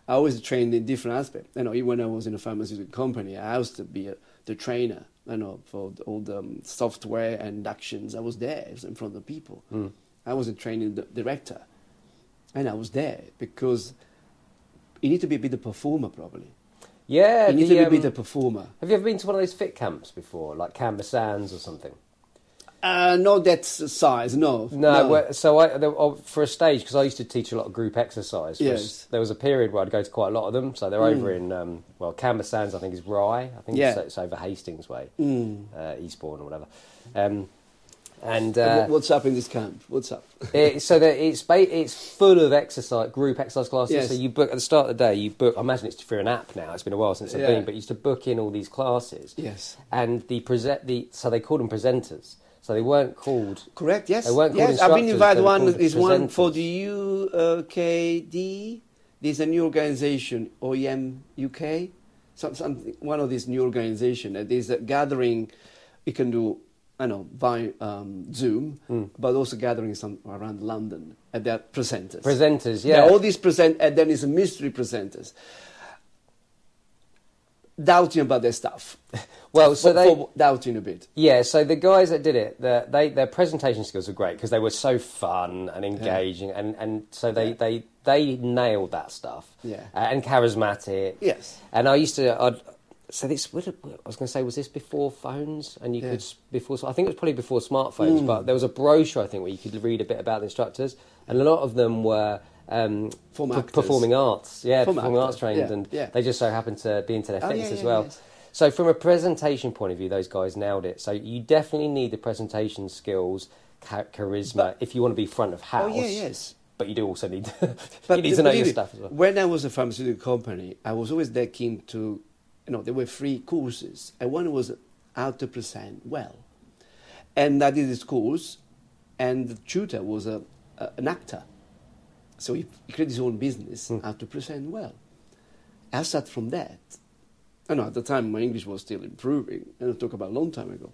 I always trained in different aspects. You know, even when I was in a pharmaceutical company, I used to be a, the trainer. You know, for the, all the um, software and actions. I was there. I was in front of people. Mm. I was a training d- director, and I was there because you need to be a bit of performer, probably. Yeah, you need the, to be a um, bit of performer. Have you ever been to one of those fit camps before, like Canberra Sands or something? Uh, no, that's size. No, No, well, so I, there, oh, for a stage, because I used to teach a lot of group exercise. Which Yes. There was a period where I'd go to quite a lot of them. So they're Mm. over in, um, well, Canberra Sands, I think, is Rye. I think Yeah. it's, it's over Hastings Way, Mm. uh, Eastbourne or whatever. Um, and Uh, uh, what- What's up in this camp? What's up? it, so that it's ba- it's full of exercise, group exercise classes. Yes. So you book at the start of the day. You book. I imagine it's through an app now. It's been a while since I've Yeah. been, but you used to book in all these classes. Yes. And the present the so they called them presenters. So they weren't called. Correct. Yes. They weren't called yes. I've been instructors, invited. they were One called is one for presenters. the U K D. There's a new organization, O E M U K. Some, something. One of these new organization. Uh, There's a gathering. You can do. I know by um, Zoom, Mm. but also gathering some around London. And they're presenters. Presenters, Yeah, yeah. all these present, and then it's a mystery presenters. Doubting about their stuff. Well, so For- they, for doubting a bit. yeah, so the guys that did it, the, they their presentation skills were great because they were so fun and engaging, and, and so they, Yeah. they they nailed that stuff. Yeah. uh, and charismatic. Yes. And I used to, I'd, so this, what, I was going to say, was this before phones? And you Yeah. could, s- before, I think it was probably before smartphones, Mm. but there was a brochure, I think, where you could read a bit about the instructors, and a lot of them were um, Form p- actors. performing arts, yeah, Form performing arts actors, trained, yeah, and yeah. they just so happened to be into their Oh, fitness yeah, as yeah, well. yes. So from a presentation point of view, those guys nailed it. So you definitely need the presentation skills, cha- charisma, But- if you want to be front of house. Oh, yeah, yes. But you do also need, But you need to know believe your me, stuff as well. When I was a pharmaceutical company, I was always that keen to, you know, there were free courses, and one was how to present well. And I did this course, and the tutor was a, a an actor. So he, he created his own business, Hmm. how to present well. I started from that. I know at the time my English was still improving, and I talk about a long time ago.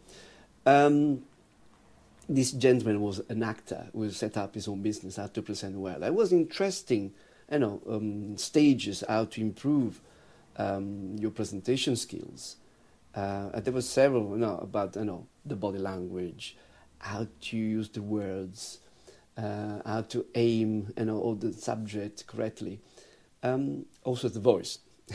Um, this gentleman was an actor who set up his own business, how to present well. It was interesting, you know, um, stages how to improve um, your presentation skills. Uh, and there were several, you know, about you know the body language, how to use the words, uh, how to aim, you know, all the subject correctly. Um, also the voice.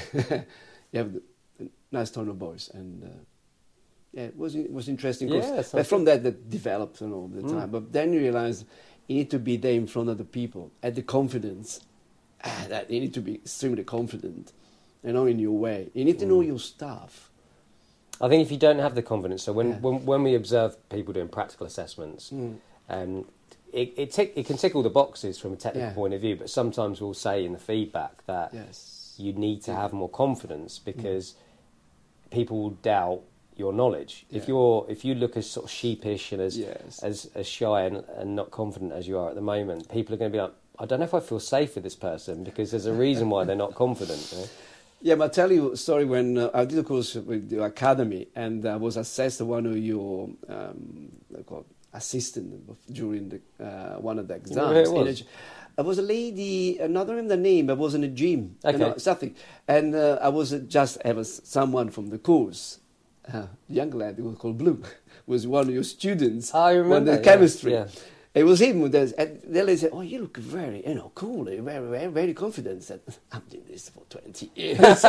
You have the, the nice tone of voice, and uh, yeah, it was it was interesting. Yeah, course. sounds But from good. that, that developed you know, all the Mm. time. But then you realize you need to be there in front of the people, at the confidence. Ah, that you need to be extremely confident, you know, in your way. You need to know Mm. your stuff. I think if you don't have the confidence, so when, Yeah. when, when we observe people doing practical assessments, Mm. um, it, it, tick, it can tick all the boxes from a technical Yeah. point of view, but sometimes we'll say in the feedback that Yes. you need to Yeah. have more confidence because people will doubt your knowledge. If Yeah. you're if you look as sort of sheepish and as Yes. as, as shy and, and not confident as you are at the moment, people are going to be like, I don't know if I feel safe with this person because there's a reason why they're not confident. You know? Yeah, but I'll tell you a story when uh, I did a course with the academy, and I was assessed as one of your um, called assistant during the, uh, one of the exams. Remember who it In was? a- I was a lady, I don't remember the name, I was in a gym, you Okay. know, something. And uh, I was uh, just, I was someone from the course, uh, young lad, who was called Blue, was one of your students. I remember, on the yeah, chemistry. yeah. It was him who does, and the lady said, "Oh, you look very, you know, cool, very, very, very confident." I said, "I'm doing this for twenty years.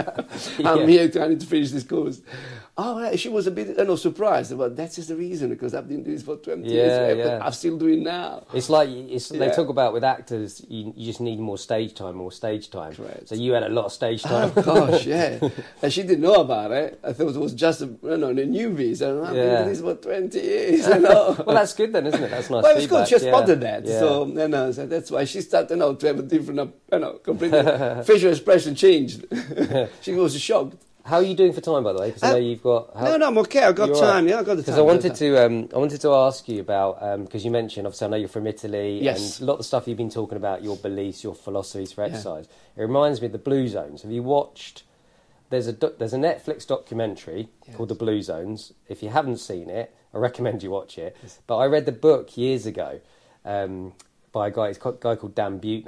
I'm Yeah. here trying to finish this course." Oh, right. She was a bit, you know, surprised, but that's just the reason because I've been doing this for twenty Yeah, years. yeah. I'm still doing now. It's like it's, they Yeah. talk about with actors, you, you just need more stage time, more stage time. Correct. So you had a lot of stage time. Oh gosh, yeah. And she didn't know about it. I thought it was just, a, you know, the newbies. And I've been Yeah. doing this for twenty years. You know. Well, that's good then, isn't it? That's nice. Well, it's good. feedback. She yeah. spotted that, Yeah. so you know, so that's why she started, you know, to have a different, uh, you know, completely facial expression changed. She was shocked. How are you doing for time, by the way? Because I Uh, know you've got. How, no, no, I'm okay. I've got You're time. right. Yeah, I've got the time. Because I wanted I've got to, um, I wanted to ask you about because you mentioned obviously I know you're from Italy, Yes. and a lot of the stuff you've been talking about, your beliefs, your philosophies for Yeah. exercise. It reminds me of the Blue Zones. Have you watched? There's a doc- there's a Netflix documentary Yes. called The Blue Zones. If you haven't seen it, I recommend you watch it. But I read the book years ago um, by a guy, it's a guy called Dan Buettner.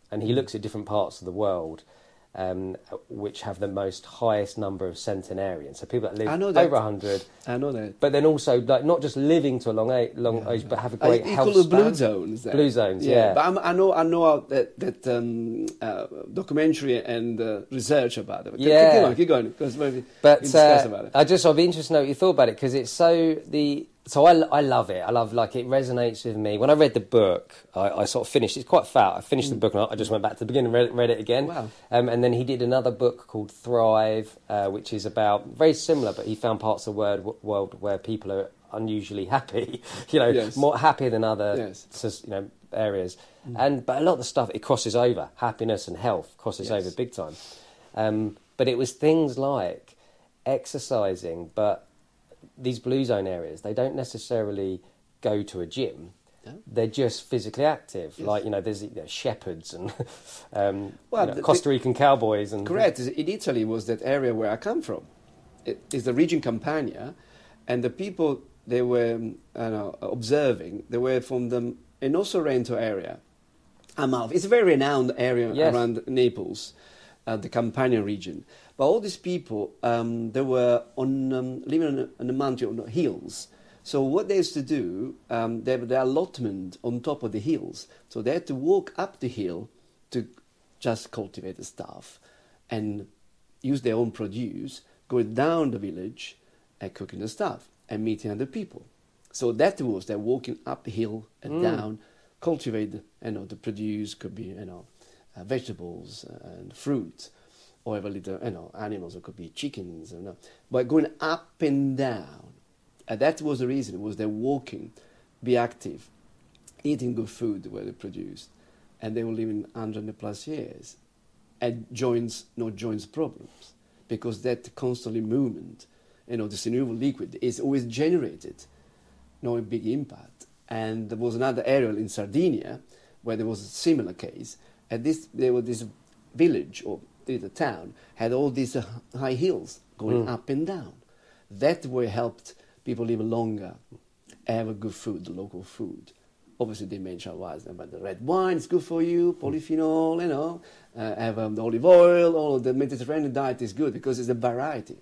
and he looks at different parts of the world, um, which have the most highest number of centenarians. So people that live I know that. over a hundred. I know that. But then also, like, not just living to a long age, long Yeah, age, yeah. but have a I great equal health the span. blue zones. There. Blue zones, yeah. But I'm, I know, I know that that um, uh, documentary and uh, research about it. Keep- Yeah. keep going, keep going, because maybe But we discuss uh, about it. I just, I'd be interested to know what you thought about it, because it's so the. So I, I love it. I love, like, it resonates with me. When I read the book, I, I sort of finished. It's quite fat. I finished the book and I, I just went back to the beginning and read, read it again. Wow. Um, and then he did another book called Thrive, uh, which is about very similar, but he found parts of the word, world where people are unusually happy. you know, Yes. more happier than other, Yes. sus- you know, areas. And but a lot of the stuff, it crosses over. Happiness and health crosses Yes. over big time. Um, but it was things like exercising, but these blue zone areas, they don't necessarily go to a gym. No. They're just physically active. Yes. Like, you know, there's you know, shepherds and um, Well, you know, the- Costa Rican cowboys. and Correct. In Italy was that area where I come from. It is the region Campania, and the people they were um, I know, observing, they were from the Eno Sorrento area. Amalfi. It's a very renowned area Yes. around Naples, uh, the Campania region. But all these people, um, they were on um, living on, a- on the mountain, on the hills. So what they used to do, um, they had their allotment on top of the hills. So they had to walk up the hill to just cultivate the stuff and use their own produce, go down the village and cooking the stuff and meeting other people. So that was they're walking up the hill and Mm. down, cultivate, you know, the produce could be, you know, uh, vegetables and fruit, or have a little, you know, animals. It could be chickens, you know. But going up and down, and that was the reason. It was they're walking, be active, eating good food where they produced, and they were living one hundred plus years, and joints, no joints problems, because that constantly movement, you know, the synovial liquid is always generated, no big impact. And there was another area in Sardinia where there was a similar case, and this there was this village or the town had all these uh, high hills going Mm. up and down. That way helped people live longer, have a good food, the local food. Obviously, they mentioned was about the red wine is good for you, polyphenol, you know, uh, have um, the olive oil. All of the Mediterranean diet is good because it's a variety.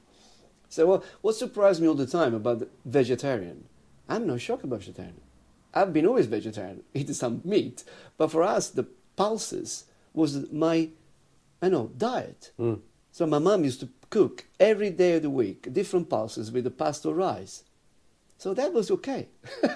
So uh, what surprised me all the time about the vegetarian, I'm not shocked about vegetarian. I've been always vegetarian, eating some meat, but for us, the pulses was my, I know, diet. Mm. So my mom used to cook every day of the week, different pulses with the pasta or rice. So that was okay.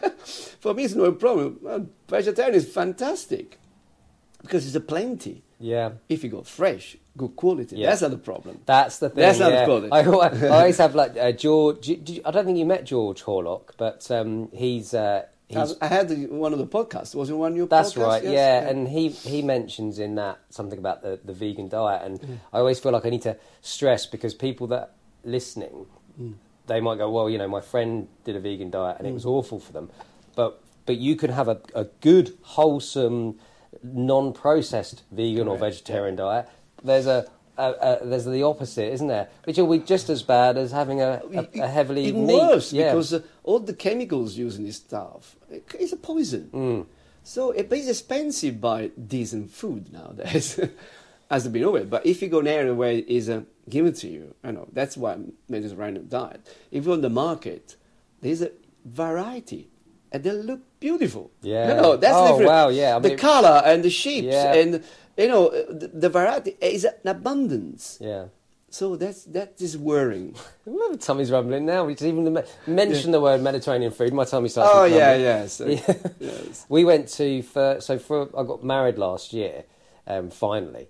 For me, it's no problem. Well, vegetarian is fantastic because it's a plenty. Yeah. If you go fresh, good quality, Yeah. that's not the problem. That's the thing. That's not the yeah. quality. I, I always have like uh, George. Did you, I don't think you met George Horlock, but um, he's uh, he's. I, I had the- one of the podcasts. Wasn't one of your That's podcasts? right. Yes? Yeah. and he he mentions in that something about the, the vegan diet, and I always feel like I need to stress because people that listening, Mm. they might go, well, you know, my friend did a vegan diet and it was awful for them, but but you can have a, a good, wholesome, non-processed vegan or Correct, vegetarian diet. There's a, a, a there's the opposite, isn't there? Which will be just as bad as having a, a, a heavily Even meat. worse, yeah. because uh, all the chemicals used in this stuff is a poison. Mm. So it- it's expensive buy decent food nowadays, as been always. But if you go in an area where it is uh, given to you, I know that's why Mediterranean diet. If you're on the market, there's a variety, and they look beautiful. Yeah. you know, that's Oh, different. wow, yeah, I the mean- color and the shapes Yeah. and you know the, the variety is an abundance. Yeah. So that's that is worrying. My tummy's rumbling now. We just even me- mention the word Mediterranean food. My tummy starts. Oh to yeah, rumble. yeah. So, Yeah. yes. We went to for so for I got married last year. Um, finally,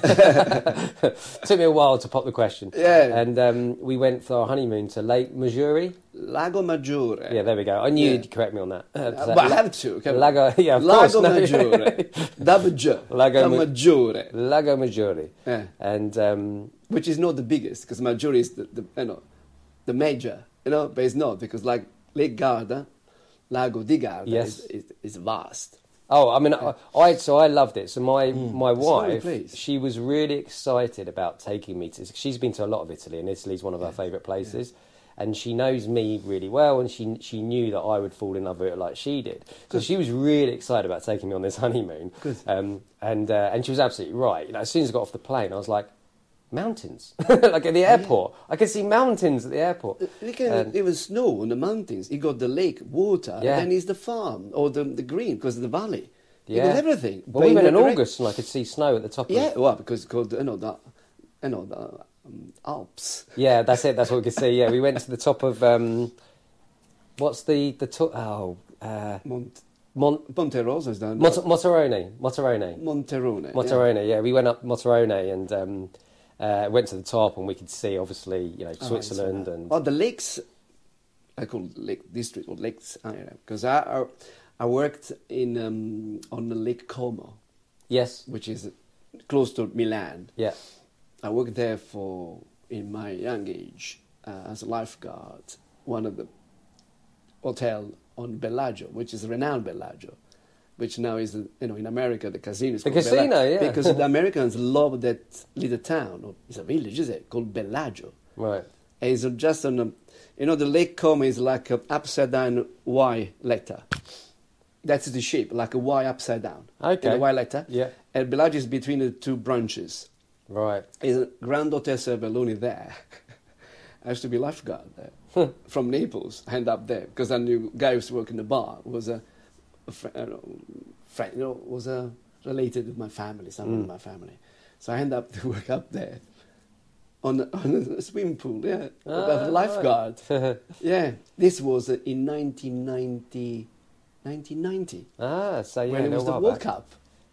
took me a while to pop the question. Yeah. and um, we went for our honeymoon to Lake Maggiore. Lago Maggiore. Yeah, there we go. I knew Yeah. you'd correct me on that. Uh, Uh, but I have to. come on. Lago, yeah, of Lago course. no. Maggiore. Double J. Lago Ma- Maggiore. Lago Maggiore, Yeah. and um, Which is not the biggest, because Maggiore is the, the you know the major, you know, but it's not, because like Lake Garda, Lago di Garda Yes. is, is, is vast. Oh, I mean, I, I so I loved it. So my my It's a lovely wife, place. she was really excited about taking me to. She's been to a lot of Italy, and Italy's one of her favourite places. and she knows me really well, and she she knew that I would fall in love with it like she did. So she was really excited about taking me on this honeymoon. Good. Um, and uh, and she was absolutely right. You know, as soon as I got off the plane, I was like, mountains, like at the airport. I could see mountains at the airport. You can, Um, it was snow on the mountains. You got the lake, water, Yeah. and then it's the farm or the, the green because of the valley. You Yeah. got everything. Well, we But went in you know, August, and I could see snow at the top. Yeah, of well, because it's called you know the you know the um, Alps. Yeah, that's it. That's what we could see. Yeah, we went to the top of um, what's the the to- oh uh, Mont Mon- Monte Rosa is down. Mot- Motorone, Motorone, Monterone. Motorone. Yeah. we went up Motorone and um, uh, went to the top, and we could see obviously you know Oh, Switzerland it's, uh, and oh, the lakes. I call it Lake District or lakes. I don't know because I, I I worked in um, on the Lake Como, yes, which is close to Milan. yeah, I worked there for in my young age uh, as a lifeguard. One of the hotel on Bellagio, which is renowned Bellagio, which now is you know in America the casino. Is The called casino, Bellagio, yeah. because the Americans love that little town. Or it's a village, is it called Bellagio? right, And it's just on a, you know the Lake Como is like an upside down Y letter. That's the shape, like a Y upside down. Okay. In a Y letter. yeah, And Bellagio is between the two branches. right, Is a Grand Hotel Cervelloni there. I used to be lifeguard there from Naples. I end up there because I knew guy who used to work in the bar was a, a fr- uh, friend, you know, was a related with my family, someone Mm. in my family. So I end up to work up there on the, on a swimming pool. Yeah, Ah, as a lifeguard. right. Yeah, this was uh, in nineteen ninety, nineteen ninety ah, so yeah, when it no was the while World back. Cup.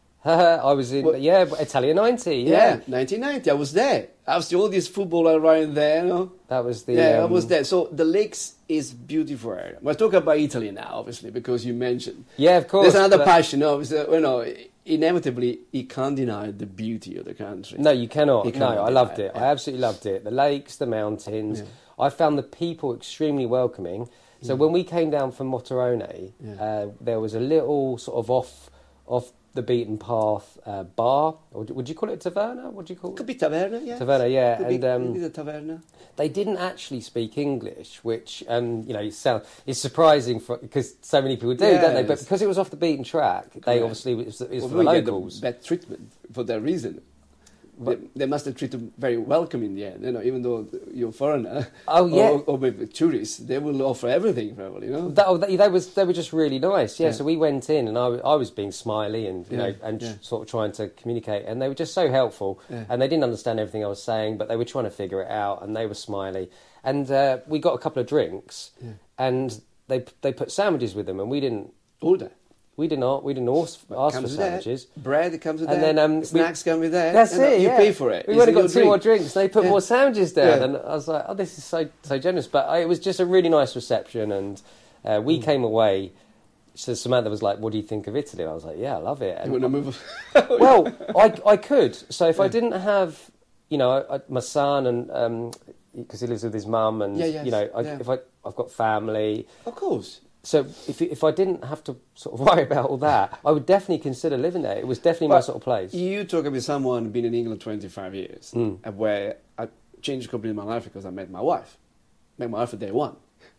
I was in What- yeah Italia ninety. Yeah, Yeah, nineteen ninety. I was there. I was all these football around there. You know. that was the Yeah, I um, was there. So the lakes is beautiful area. We're talking about Italy now, obviously, because you mentioned. Yeah, of course. There's another but- passion. Obviously, you know, inevitably, you can't deny the beauty of the country. No, you cannot. You no, cannot I do loved that, it. yeah. I absolutely loved it. The lakes, the mountains. Yeah. I found the people extremely welcoming. So when we came down from Motorone, Yeah. uh, there was a little sort of off off the beaten path uh, bar, or would you call it taverna? What do you call Could it? be taverna, yeah. Taverna, yeah. Could And be, um, could be the taverna. they didn't actually speak English, which um, you know sound is surprising for because so many people do, don't they? But Yes. because it was off the beaten track, they Correct. obviously it was, it was Well, for we the get locals. the bad treatment for that reason. They, But- they must have treated them very welcome in the end, you know, even though you're a foreigner. Oh, yeah. Or, or maybe tourists, they will offer everything, probably, you know. That, oh, they, they was they were just really nice, yeah. Yeah. So we went in, and I, wa- I was being smiley and you Yeah, know and yeah. sort of trying to communicate, and they were just so helpful, Yeah. and they didn't understand everything I was saying, but they were trying to figure it out, and they were smiley, and uh, we got a couple of drinks, Yeah. and they they put sandwiches with them, and we didn't All that. we didn't ask, we didn't ask, ask for Comes with that. sandwiches. Bread comes with And that. then, um, snacks come with that. That's you know, it. You yeah. pay for it. We It's would have your got two drink. more drinks. They put Yeah. more sandwiches down, Yeah. and I was like, "Oh, this is so so generous." But I, it was just a really nice reception, and uh, Mm. we came away. So Samantha was like, "What do you think of Italy?" And I was like, "Yeah, I love it." You And want to move? well, I I could. So if I Yeah. didn't have, you know, I, my son and because he lives with his mum, and Yeah, yes, you know, I, yeah. if I I've got family. Of course. So if if I didn't have to sort of worry about all that, I would definitely consider living there. It was definitely my But sort of place. You talk about someone been in England twenty-five years, Mm. and where I changed completely my life because I met my wife. Met my wife at day one.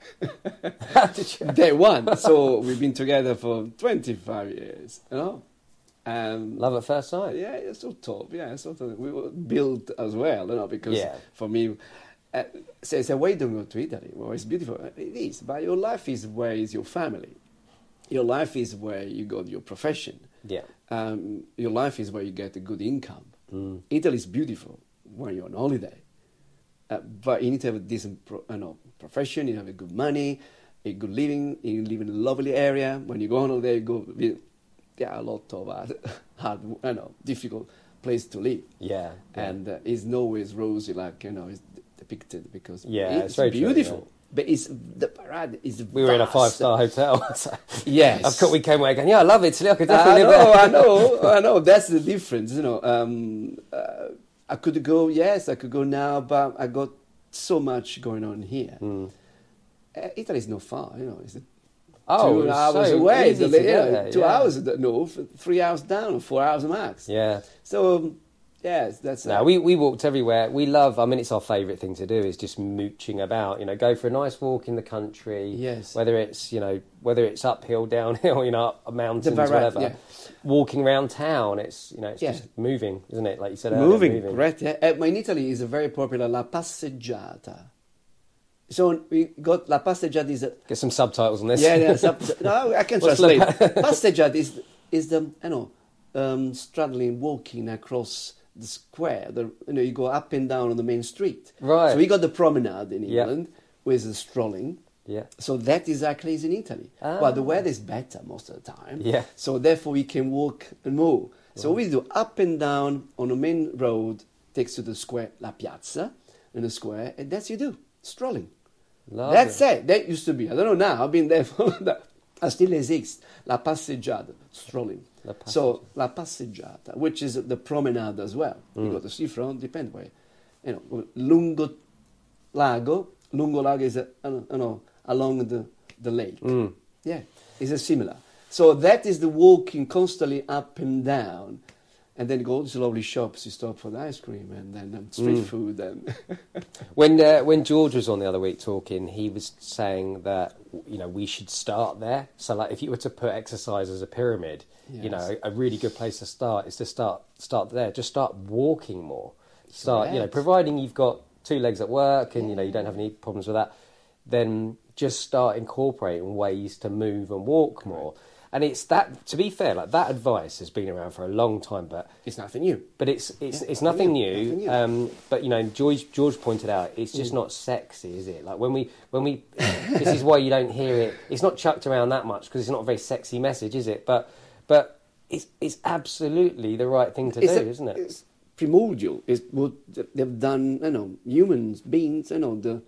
Did you? Day one. So we've been together for twenty-five years. You know. Um, Love at first sight. Yeah, it's so top. Yeah, it's sort of we were built as well, you know, because Yeah. for me, uh, say, say, why don't you go to Italy? Well, it's beautiful. It is, but your life is where is your family. Your life is where you got your profession. Yeah. Um, your life is where you get a good income. Mm. Italy is beautiful when you're on holiday, uh, but you need to have a decent pro, you know, profession. You have a good money, a good living. You live in a lovely area. When you go on holiday, you go. With, yeah, a lot of hard, hard, you know, difficult place to live, Yeah. yeah. and uh, it's not always rosy like you know it's depicted because Yeah, it's, it's very true, beautiful. yeah. But it's the parade is. We were in a vast. five-star hotel. So Yes, Of course, we came away going, yeah, I love Italy. I could I definitely live know, there. I know, I know. That's the difference, you know. Um, uh, I could go, yes, I could go now, but I got so much going on here. Mm. Uh, Italy is not far, you know. It's Oh, two it was hours so away. easy the- to you get know, there, two yeah. hours at the north, three hours down, four hours max. Yeah. So um, Yes, that's No, it. we, we walked everywhere. We love, I mean, it's our favourite thing to do is just mooching about, you know, go for a nice walk in the country. Yes. Whether it's, you know, whether it's uphill, downhill, you know, up mountains, The variety, whatever. yeah. Walking around town, it's, you know, it's Yeah. just moving, isn't it? Like you said earlier. Moving, correct. Yeah. Uh, in Italy is a very popular La Passeggiata. So we got La Passeggiata is a, Get some subtitles on this. yeah, yeah. Sub, no, I can What's translate. La Pa- Passeggiata is is the you know um, straddling, walking across the square. The, you know, you go up and down on the main street. Right. So we got the promenade in Yeah. England with the strolling. Yeah. So that exactly is in Italy. Ah. Well, the weather is better most of the time. Yeah. So therefore we can walk and move. So we do up and down on the main road, takes to the square, La Piazza, in the square, and that's you do, strolling. Lovely. That's it. That used to be. I don't know now. I've been there for that. I still exists. La Passeggiata, strolling. La Passeggiata. So La Passeggiata, which is the promenade as well. Mm. You go to seafront, depend where. You know, lungo lago. Lungo lago is a, you know, along the, the lake. Mm. Yeah, it's a similar. So that is the walking constantly up and down. And then you go to these lovely shops, you stop for the ice cream and then um, street Mm. food. And When uh, when George was on the other week talking, he was saying that, you know, we should start there. So, like, if you were to put exercise as a pyramid, you know, Yes. a, a really good place to start is to start start there. Just start walking more. Start, you know, Correct. providing you've got two legs at work and you know you don't have any problems with that, then just start incorporating ways to move and walk more. And it's that, to be fair, like that advice has been around for a long time, but it's nothing new. but it's it's Yeah, it's nothing yeah, new. nothing new. Um, but you know, George George pointed out it's just Mm. not sexy, is it? Like when we when we this is why you don't hear it. It's not chucked around that much because it's not a very sexy message, is it? But but it's it's absolutely the right thing to It's do, a- isn't it? It's primordial. It's what they've done, you know, humans, beings, you know, the,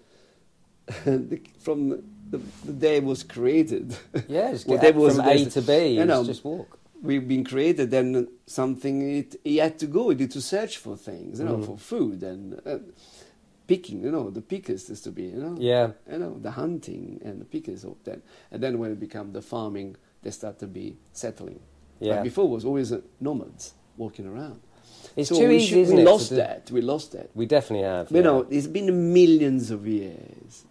the from the, the day it was created. Yeah, just What get there was from A this- to B. you and know, just walk. We've been created, then something it, he had to go. He had to search for things, you know, Mm. for food and uh, picking. You know, the pickers used to be, you know, Yeah. you know, the hunting and the pickers. Of then, and then when it became the farming, they start to be settling. Yeah. But before it was always uh, nomads walking around. It's So too we easy, should- isn't we it? to lost do- that. We lost that. We definitely have. You yeah. know, it's been millions of years,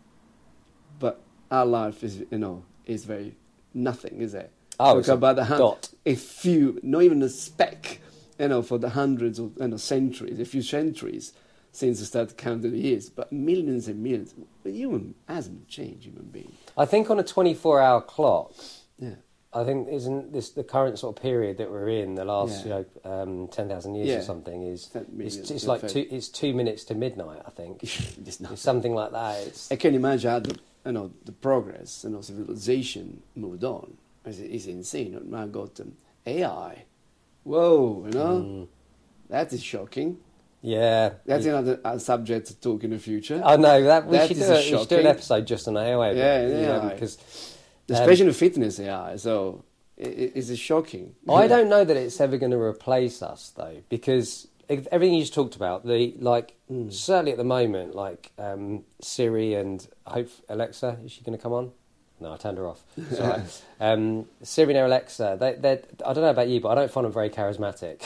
but our life is, you know, is very nothing, is it? Oh, Talk it's a about the hun- dot. a few, not even a speck, you know, for the hundreds of you know, centuries, a few centuries since we started counting the years, but millions and millions. But human hasn't changed, human being. I think on a twenty-four hour clock, Yeah. I think isn't this the current sort of period that we're in, the last Yeah. you know um, ten thousand years Yeah. or something is Ten it's, million, it's yeah, like fair. two it's two minutes to midnight. I think It's not. it's something like that. It's I can imagine how the, you know, the progress, you know, civilization moved on. It's, it's insane. Now got um, A I. Whoa, you know, Mm. that is shocking. yeah. That's Yeah. another uh, subject to talk in the future. I know that we That should do, is a, a we should do an shocking- episode just on A I. Yeah, yeah. because Especially in fitness A I. So it, it- it's shocking. I don't know that it's ever going to replace us though, because if- everything you just talked about, the like Mm. certainly at the moment, like um, Siri and hope Alexa, is she going to come on? No, I turned her off. It's all right. um, Siri and Alexa, they, they're, I don't know about you, but I don't find them very charismatic.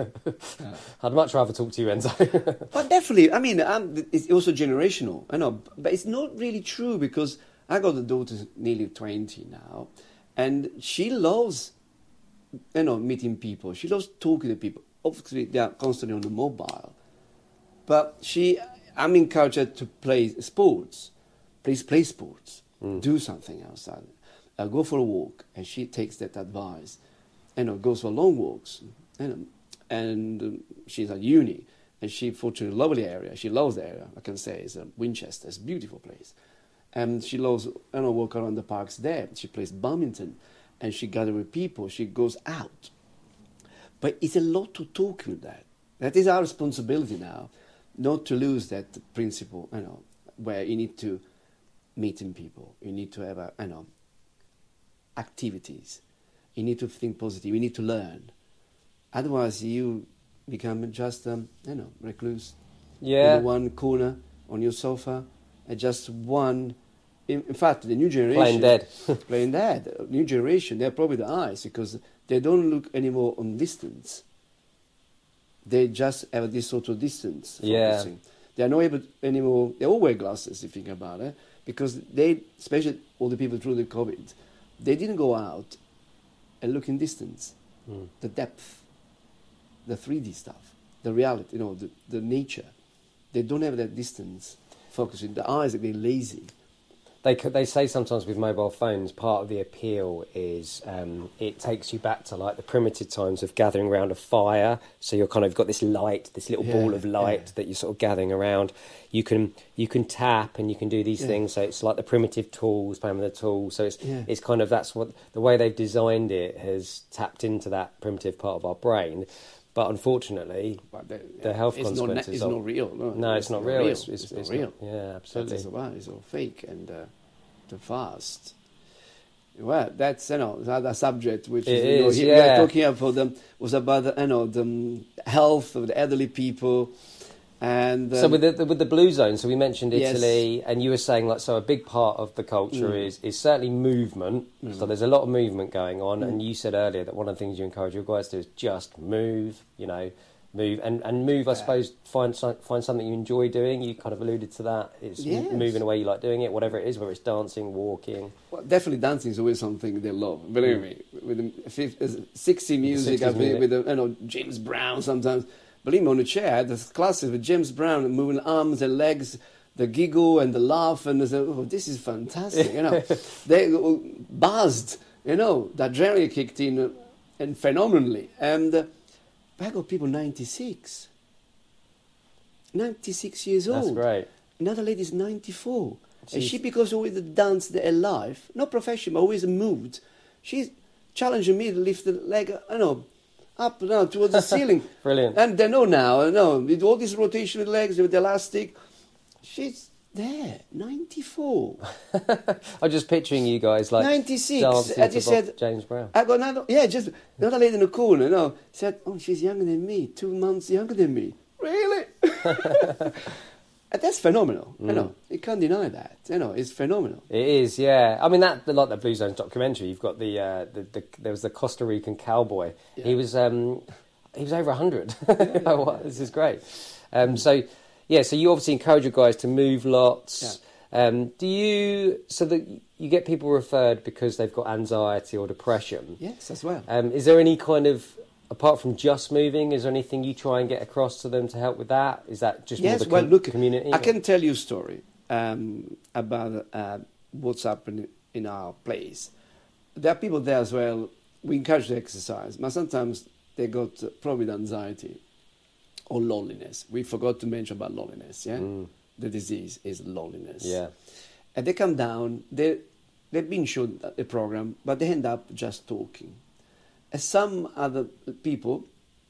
I'd much rather talk to you, Enzo. But definitely, I mean, um, it's also generational. I know, but it's not really true because I got a daughter nearly twenty now, and she loves, you know, meeting people. She loves talking to people. Obviously, they are constantly on the mobile, but she, I'm encouraged her to play sports, please play sports, Mm. do something outside, uh, go for a walk, and she takes that advice, you know, goes for long walks, you know, and um, she's at uni. And she, fortunately, lovely area. She loves the area. I can say it's a Winchester. It's a beautiful place. And she loves, you know, walk around the parks there. She plays badminton, and she gathers with people. She goes out. But it's a lot to talk with that. That is our responsibility now, not to lose that principle, you know, where you need to meet in people. You need to have, a, you know, activities. You need to think positive. You need to learn. Otherwise, you become just, um, you know, recluse. Yeah. In one corner on your sofa, and just one. In, in fact, the new generation Playing dead. playing dead. New generation, they're probably the eyes because they don't look anymore on distance. They just have this sort of distance Yeah. focusing. They are not able anymore. They all wear glasses, if you think about it, because they, especially all the people through the COVID, they didn't go out and look in distance, Mm. the depth, the three D stuff, the reality, you know, the, the nature. They don't have that distance focusing. The eyes are getting lazy. They c- they say sometimes with mobile phones, part of the appeal is um, it takes you back to like the primitive times of gathering around a fire. So you're kind of got this light, this little Yeah, ball of light yeah. that you're sort of gathering around. You can you can tap and you can do these Yeah. things. So it's like the primitive tools, playing with the tools. So it's Yeah. it's kind of that's what the way they've designed it has tapped into that primitive part of our brain. But unfortunately, But the, the health it's consequences Not, it's of- not real. No, no, it's not real. It's, it's, It's, not it's real. Not, yeah, absolutely. That's why it's all fake and uh, too fast. Well, that's you know another subject which It is, you know, is, here we yeah. are talking about them was about the, you know the um, health of the elderly people, and um, So with the with the blue zone, so we mentioned Yes. Italy, and you were saying like so a big part of the culture Mm. is is certainly movement. So there's a lot of movement going on, and Mm. you said earlier that one of the things you encourage your guys to do is just move. You know, move and, and move. I Yeah. suppose find some- find something you enjoy doing. You kind of alluded to that. It's m- Yes. moving the way you like doing it, whatever it is, whether it's dancing, walking. well, definitely dancing is always something they love. Believe me, with the fifty, uh, sixty music, sixties I mean, music. with the, you know James Brown sometimes. Believe me, on the chair, I had this classes with James Brown moving arms and legs, the giggle and the laugh, and they say, "Oh, this is fantastic!" You know, they uh, buzzed. You know, that adrenaline kicked in, uh, and phenomenally. And uh, I got people ninety-six, ninety-six years old. That's great. Another lady's ninety-four. And She's- she, because always danced her life, not professional, but always moved, she's challenging me to lift the leg, I know, up and down towards the ceiling. Brilliant. And they know now, I know, with all this rotation with legs, with the elastic, she's there, ninety-four. I'm just picturing you guys like ninety-six. dancing I to just Bob- said- James Brown. I got another, yeah, just another lady in the corner, you know, said, oh, she's younger than me, two months younger than me. Really? And that's phenomenal, you know, you can't deny that, you know, it's phenomenal. It is, yeah. I mean, that the, like the Blue Zones documentary. You've got the, uh, the, the there was the Costa Rican cowboy. Yeah. He was um, he was over a hundred. This is great. Um, so yeah, so you obviously encourage your guys to move lots. Um, do you so that you get people referred because they've got anxiety or depression? Yes, as well. Um, is there any kind of apart from just moving? Is there anything you try and get across to them to help with that? Is that just more Yes, the well, com- look, community? I can tell you a story um, about uh, what's happening in our place. There are people there as well. We encourage to exercise, but sometimes they got uh, probably anxiety or loneliness. We forgot to mention about loneliness. Yeah, Mm. the disease is loneliness. Yeah. And they come down. They they've been shown a program, but they end up just talking. And some other people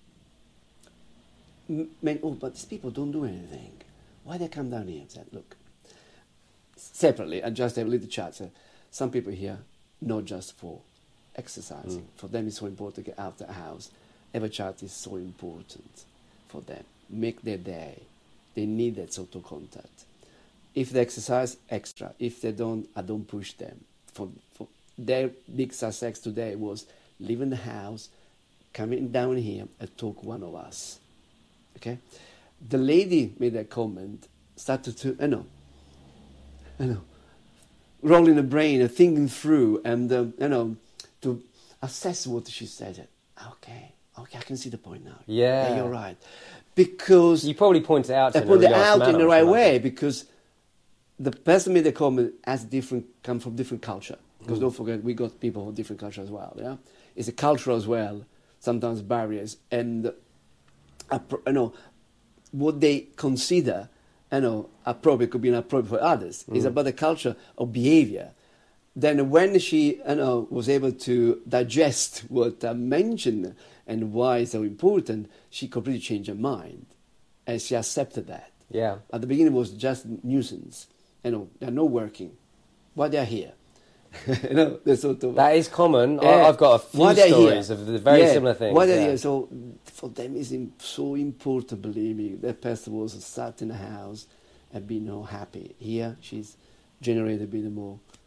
m- mean, oh, but these people don't do anything. Why they come down here? I said, look, separately, and just have a little chat. Said, some people here, not just for exercising. For them, it's so important to get out of the house. Every chat is so important for them. Make their day. They need that sort of contact. If they exercise, extra. If they don't, I don't push them. For, for their big success today was leaving the house, coming down here and talk one of us. Okay? The lady made that comment, started to, I know, I know, rolling the brain and thinking through and, um, you know, to assess what she said. Okay, okay, I can see the point now. Yeah. you're right. Because You probably pointed it out to I them in a put it really nice out in manner, the I right should way imagine. because the person made the comment has different, come from different culture. Because don't forget, we got people from different culture as well. Yeah, it's a culture as well. Sometimes barriers and, uh, you know, what they consider, you know, appropriate could be inappropriate for others. It's about the culture of behavior. Then when she, you know, was able to digest what I mentioned and why it's so important, she completely changed her mind, and she accepted that. Yeah. At the beginning, it was just nuisance. You know, they're not working. Why they're here? you know, the sort of That is common. I, Yeah. I've got a few Why they're stories here. of the very Yeah, similar things. Why they're yeah. here. So for them, it's im- so important. Believe me, that person was sat in the house and be no happy. Here, she's generated a bit more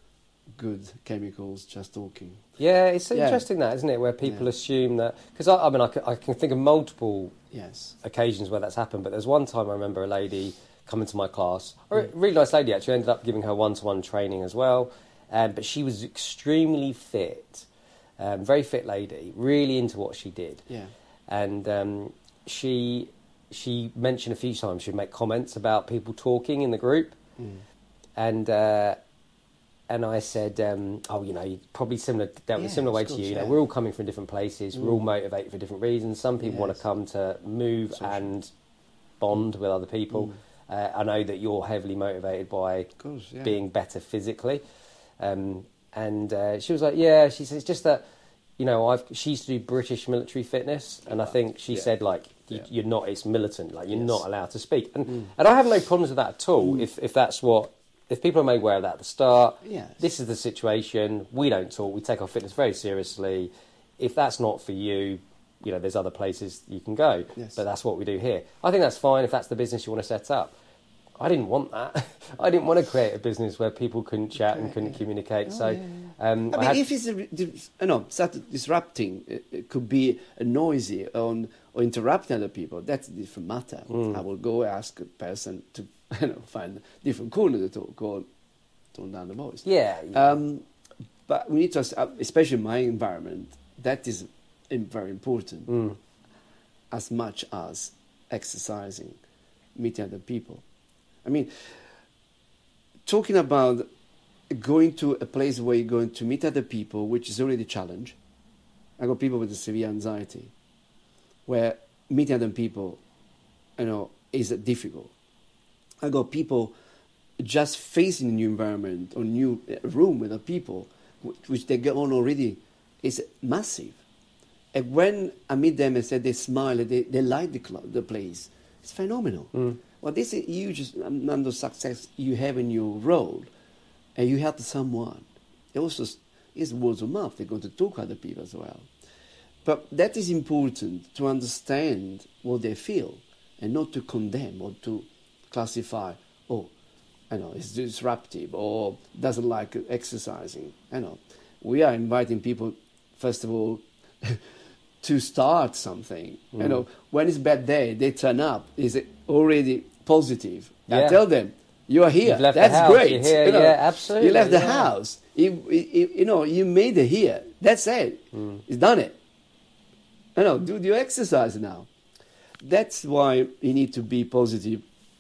good chemicals just talking. Yeah, it's Yeah. interesting that, isn't it? Where people Yeah. assume that... Because, I, I mean, I can, I can think of multiple Yes. occasions where that's happened, but there's one time I remember a lady coming to my class, a really nice lady actually, ended up giving her one-to-one training as well, um, but she was extremely fit, um, very fit lady, really into what she did. Yeah. And um, she she mentioned a few times she'd make comments about people talking in the group, Mm. and uh, and I said, um, oh, you know, you probably similar dealt with Yeah, similar way of to course, you. You know, yeah. we're all coming from different places. We're all Mm. motivated for different reasons. Some people want Yes. to come to move Social. and bond with other people. Mm. Uh, I know that you're heavily motivated by Of course, yeah. being better physically. Um, and uh, she was like, yeah, she says, it's just that, you know, I've, she used to do British military fitness, and I think she Yeah. said, like, you, Yeah. you're not, it's militant, like, you're Yes. not allowed to speak. And, Mm. and I have no problems with that at all, if, if that's what, if people are made aware of that at the start, Yes. this is the situation, we don't talk, we take our fitness very seriously. If that's not for you, you know, there's other places you can go, Yes. but that's what we do here. I think that's fine if that's the business you want to set up. I didn't want that. I didn't want to create a business where people couldn't chat and couldn't communicate. Oh, so, yeah, um, I I mean, had- if it's a, you know, start disrupting, it, it could be a noisy on or interrupting other people. That's a different matter. Mm. I will go ask a person to, you know, find a different corner to talk or tone down the voice. yeah, yeah. Um, but we need to, especially in my environment, that is im- very important, Mm. as much as exercising, meeting other people. I mean, talking about going to a place where you're going to meet other people, which is already a challenge. I got people with a severe anxiety, where meeting other people, you know, is difficult. I got people just facing a new environment or new room with other people, wh- which they get on already, is massive. And when I meet them and say they smile, and they, they like the club, the place, it's phenomenal. Mm. Well, this is a huge amount of success you have in your role, and you help someone. It also is words of mouth. They're going to talk to other people as well. But that is important to understand what they feel and not to condemn or to classify, oh, I know, it's disruptive or doesn't like exercising. I know. We are inviting people, first of all, to start something. Mm. You know, when it's bad day, they turn up. Is it already positive? I Yeah. tell them, you are here. You've left the That's house, great. you're here. You know, Yeah, absolutely, You left the yeah. house. You, you, you know, you made it here. That's it. Mm. It's done it. You know, do your exercise now. That's why you need to be positive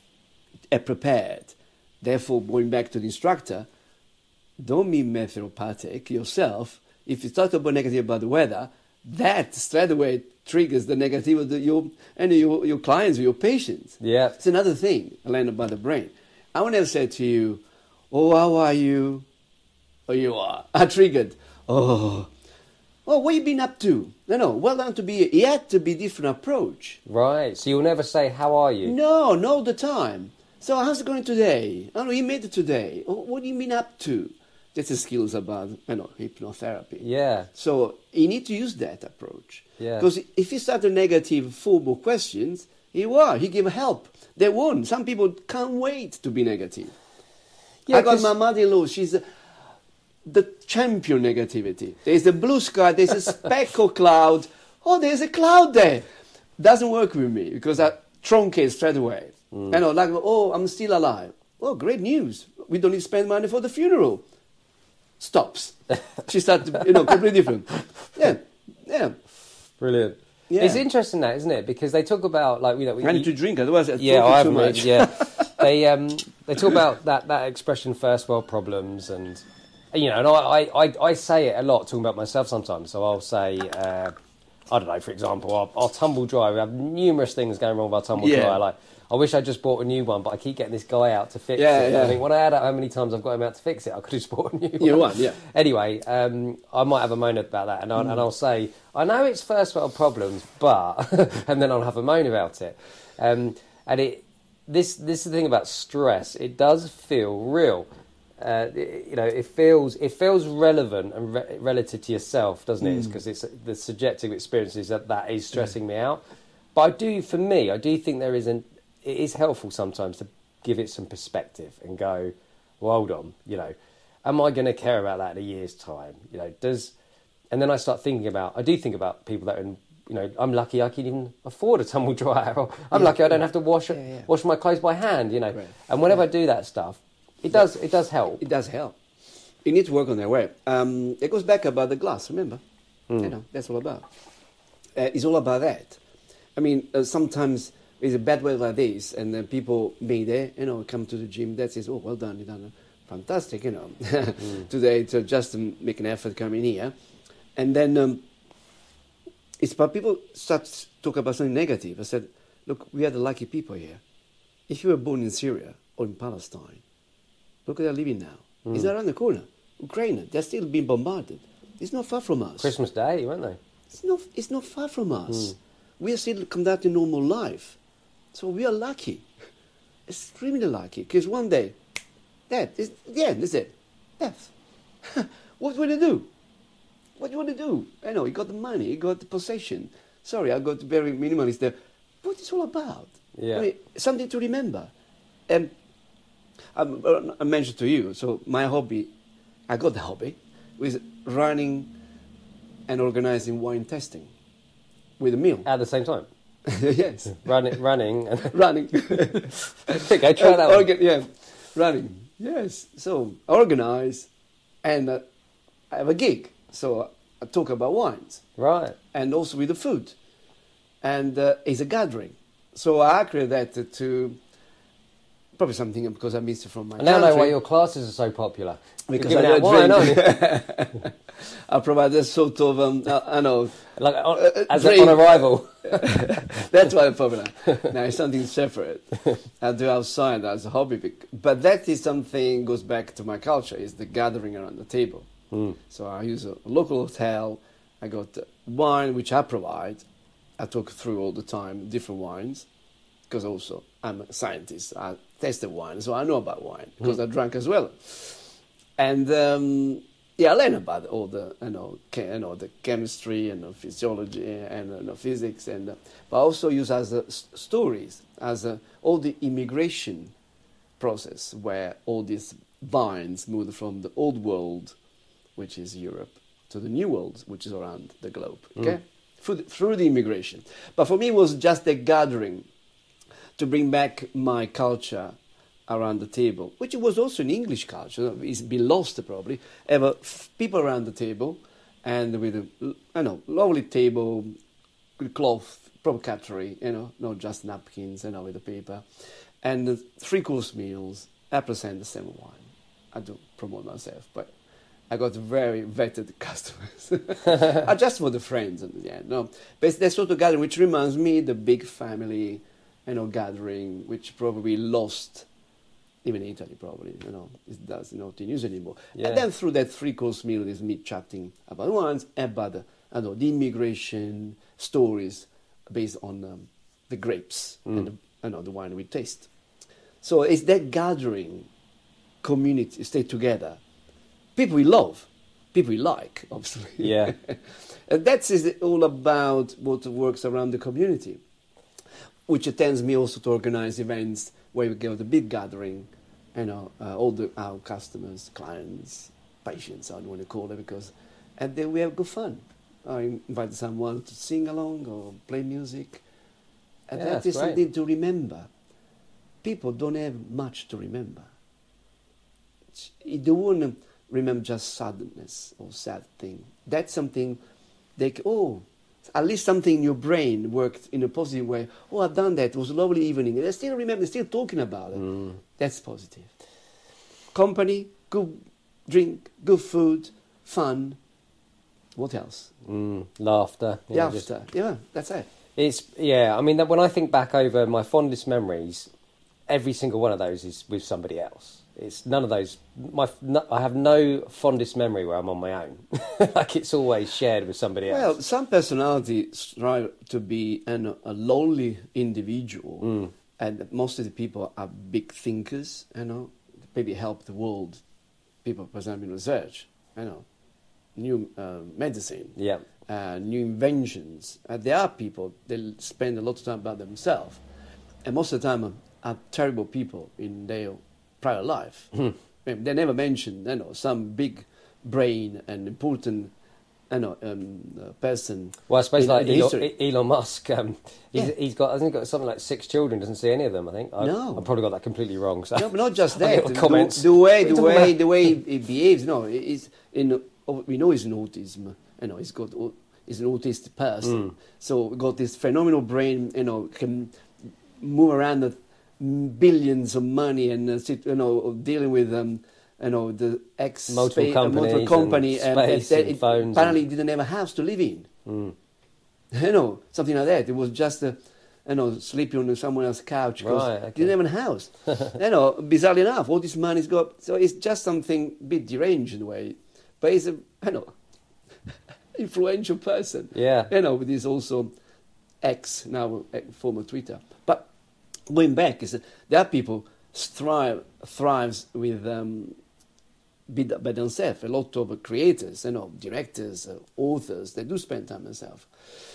and prepared. Therefore, going back to the instructor, don't be metheropathic yourself. If you talk about negative about the weather, that straight away triggers the negative of the, your and your, your clients or your patients. Yeah. It's another thing I learned about the brain. I would never say to you, oh, how are you? Oh, you are. I triggered. Oh, oh, what you been up to? No, no, well done to be, it had to be different approach. Right. So you'll never say, how are you? No, not all the time. So how's it going today? Oh, no, you made it today. Oh, what have you been up to? That's the skills about, you know, hypnotherapy. Yeah. So you need to use that approach. Yeah. Because if you start a negative formal questions, you are, you give help. They won't. Some people can't wait to be negative. Yeah, I got 'cause- my mother-in-law, she's a, the champion negativity. There's a blue sky, there's a speck of cloud. Oh, there's a cloud there. Doesn't work with me because I truncate straight away. Mm. You know, like, oh, I'm still alive. Oh, great news. We don't need to spend money for the funeral. Stops. She started, you know, completely different. Yeah, yeah. Brilliant. Yeah. It's interesting that, isn't it? Because they talk about, like, you know... I need to drink, otherwise I'm Yeah, talking I too haven't. much. Really, yeah, they um they talk about that, that expression first world problems, and you know, and I, I, I say it a lot talking about myself sometimes. So I'll say, uh, I don't know, for example, our, our tumble dryer. We have numerous things going wrong with our tumble Yeah. dryer. Like, I wish I just bought a new one, but I keep getting this guy out to fix Yeah, it. yeah. I think when I add up how many times I've got him out to fix it, I could have just bought a new New one. one, yeah. Anyway, um, I might have a moan about that, and, I, Mm. and I'll say, I know it's first world problems, but, and then I'll have a moan about it. Um, and it, this, this is the thing about stress. It does feel real. Uh, it- you know, it feels it feels relevant and re- relative to yourself, doesn't it? Because it's the subjective experiences that that is stressing me out. But I do, for me, I do think there is an. It is helpful sometimes to give it some perspective and go, well, hold on, you know. am I going to care about that in a year's time? You know, does, and then I start thinking about, I do think about people that are in, you know, I'm lucky I can even afford a tumble dryer, or I'm Yeah, lucky I don't yeah. have to wash Yeah, yeah. wash my clothes by hand, you know. Right. And whenever Yeah. I do that stuff, it does it does help. It does help. You need to work on their way. Um, it goes back about the glass, remember? Mm. You know, that's all about. Uh, it's all about that. I mean, uh, sometimes it's a bad weather like this, and then people be there, you know, come to the gym, that says, oh, well done, you done fantastic, you know, mm. today to just um, make an effort coming here. And then um, it's but people start to talk about something negative. I said, look, we are the lucky people here. If you were born in Syria or in Palestine, look where they're living now. Mm. It's around the corner. Ukraine, they're still being bombarded. It's not far from us. Christmas Day, weren't they? It's not, it's not far from us. Mm. We are still conducting normal life. So we are lucky. Extremely lucky. Because one day, that is the end, is it? Death. What will you do? What do you want to do? I know, you got the money, you got the possession. Sorry, I got very minimalist there. What is it all about? Yeah. I mean, something to remember. And I, I mentioned to you, so my hobby, I got the hobby, was running and organizing wine testing with a meal. At the same time, Yes. running, running, and Running. okay, try that Uh, one. orga- yeah, running. Yes. So organize, and uh, I have a gig. So I talk about wines, Right. and also with the food, and uh, it's a gathering. So I created that to probably something because I missed it from my I now know country. why your classes are so popular. Because You're I giving don't out wine, drink. aren't you? I provide a sort of um, uh, I know. Like on, Uh, as drink. a, on arrival. That's why I'm popular. Now it's something separate. I do outside as a hobby, bec- but that is something goes back to my culture. Is the gathering around the table. Mm. So I use a local hotel. I got uh, wine which I provide. I talk through all the time different wines because also I'm a scientist. I tested wine, so I know about wine because I drank as well. And um, yeah, I learn about all the you know, che- you know the chemistry and the physiology and you know, physics, and uh, but I also use as uh, s- stories as uh, all the immigration process where all these vines moved from the old world, which is Europe, to the new world, which is around the globe. Okay, through, the, through the immigration. But for me, it was just a gathering to bring back my culture around the table, which was also an English culture. It's been lost probably. Have uh, f- people around the table, and with a I know lovely table, with cloth, proper cutlery, you know, not just napkins, you know, with the paper, and uh, three course meals. I present the same wine. I don't promote myself, but I got very vetted customers. I just for the friends, and yeah, no, but it's that sort of gathering which reminds me the big family, you know, gathering which probably lost. Even in Italy, probably, you know, it does not in use anymore. Yeah. And then through that three-course meal, there's me chatting about wines, about the, I know, the immigration stories based on um, the grapes Mm. and the, I know the wine we taste. So it's that gathering, community, stay together. People we love, people we like, obviously. Yeah. And that's is all about what works around the community, which attends me also to organize events where we go to big gathering, you know, uh, all the our customers, clients, patients, I don't want to call it, because, and then we have good fun. I invite someone to sing along or play music, and Yeah, that that's is great. something to remember. People don't have much to remember. They don't want to remember just sadness or sad thing. That's something they c- oh. At least something in your brain worked in a positive way. Oh, I've done that. It was a lovely evening. And they still remember, they're still talking about it. Mm. That's positive. Company, good drink, good food, fun. What else? Mm. Laughter. you Yeah, know, just- after. Yeah, that's it. It's yeah. I mean, that when I think back over my fondest memories, every single one of those is with somebody else. It's none of those. My no, I have no fondest memory where I'm on my own. Like it's always shared with somebody Well, else. some personalities strive to be an, a lonely individual, Mm. and most of the people are big thinkers, you know, maybe help the world. People, for example, in research, you know, new uh, medicine, Yeah. uh, new inventions. Uh, there are people that spend a lot of time by themselves, and most of the time are, are terrible people in their private life. they never mentioned, you know, some big brain and important, you know, um, uh, person. Well, I suppose in, like in Elon, history. Elon Musk, um, he's, Yeah. he's got, hasn't he got something like six children? Doesn't see any of them. I think. I, No. I've probably got that completely wrong. So. No, but not just I'll get that. the The, comments. the way, What the are you talking way, about? the way he behaves. No, he's in. We know he's an autism. You know, he's got. He's an autistic person. Mm. So we got this phenomenal brain. You know, can move around the billions of money and uh, sit, you know, dealing with um, you know, the ex Multiple spa- companies multiple company and and, space and, and it, phones apparently and- didn't have a house to live in. Mm. You know, something like that. It was just, uh, you know, sleeping on someone else's couch because Right, okay. he didn't have a house. You know, bizarrely enough, all this money's got. So it's just something a bit deranged in a way, but he's a, you know, influential person. Yeah. You know, with this also X now uh, former Twitter. But going back is that there are people thrive thrives with. Um, Be by themselves. A lot of creators, you know, directors, uh, authors, they do spend time themselves.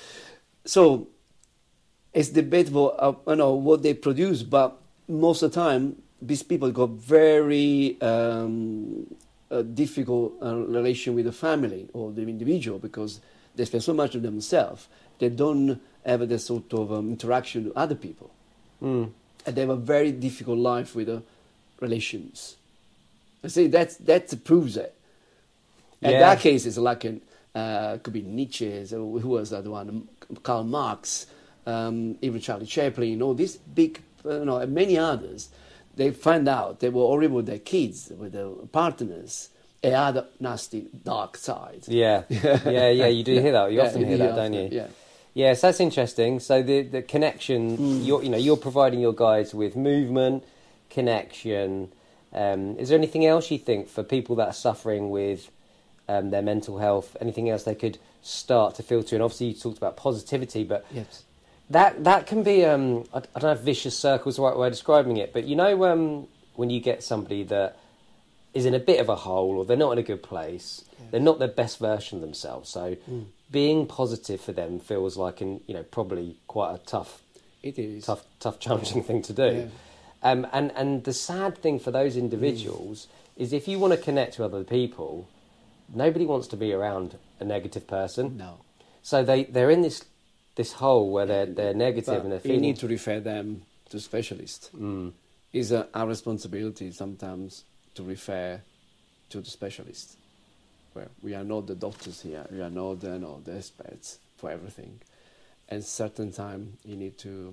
So it's debatable, uh, you know, what they produce, but most of the time, these people got very um, a difficult uh, relation with the family or the individual because they spend so much of themselves. They don't have this sort of um, interaction with other people. Mm. And they have a very difficult life with the relations. I say that's that proves it. And Yeah. that case is like an uh, could be Nietzsche, so who was that one? Karl Marx, um, even Charlie Chaplin. All these big, you know, and many others. They find out they were horrible with their kids, with their partners. A other nasty dark side. Yeah, yeah, yeah. You do hear that. You Yeah, often you hear hear that, don't often, you? yeah. Yeah, so that's interesting. So the the connection, Mm. you're you know you're providing your guides with movement, connection. Um, is there anything else you think for people that are suffering with um, their mental health? Anything else they could start to filter? And obviously you talked about positivity, but Yes. that that can be um, I, I don't know if vicious circle is the right way of describing it, but you know um, when you get somebody that is in a bit of a hole or they're not in a good place, Yes. they're not their best version of themselves. So Mm. being positive for them feels like an you know probably quite a tough, It is. tough, tough, challenging thing to do. Yeah. Um, and and the sad thing for those individuals Mm. is if you want to connect with other people, nobody wants to be around a negative person. No. So they they're in this this hole where they're they're negative But and they're you feeling. need to refer them to specialists. Mm. It's uh, our responsibility sometimes to refer to the specialist. Well, we are not the doctors here. We are not you know, the experts for everything. And certain time you need to.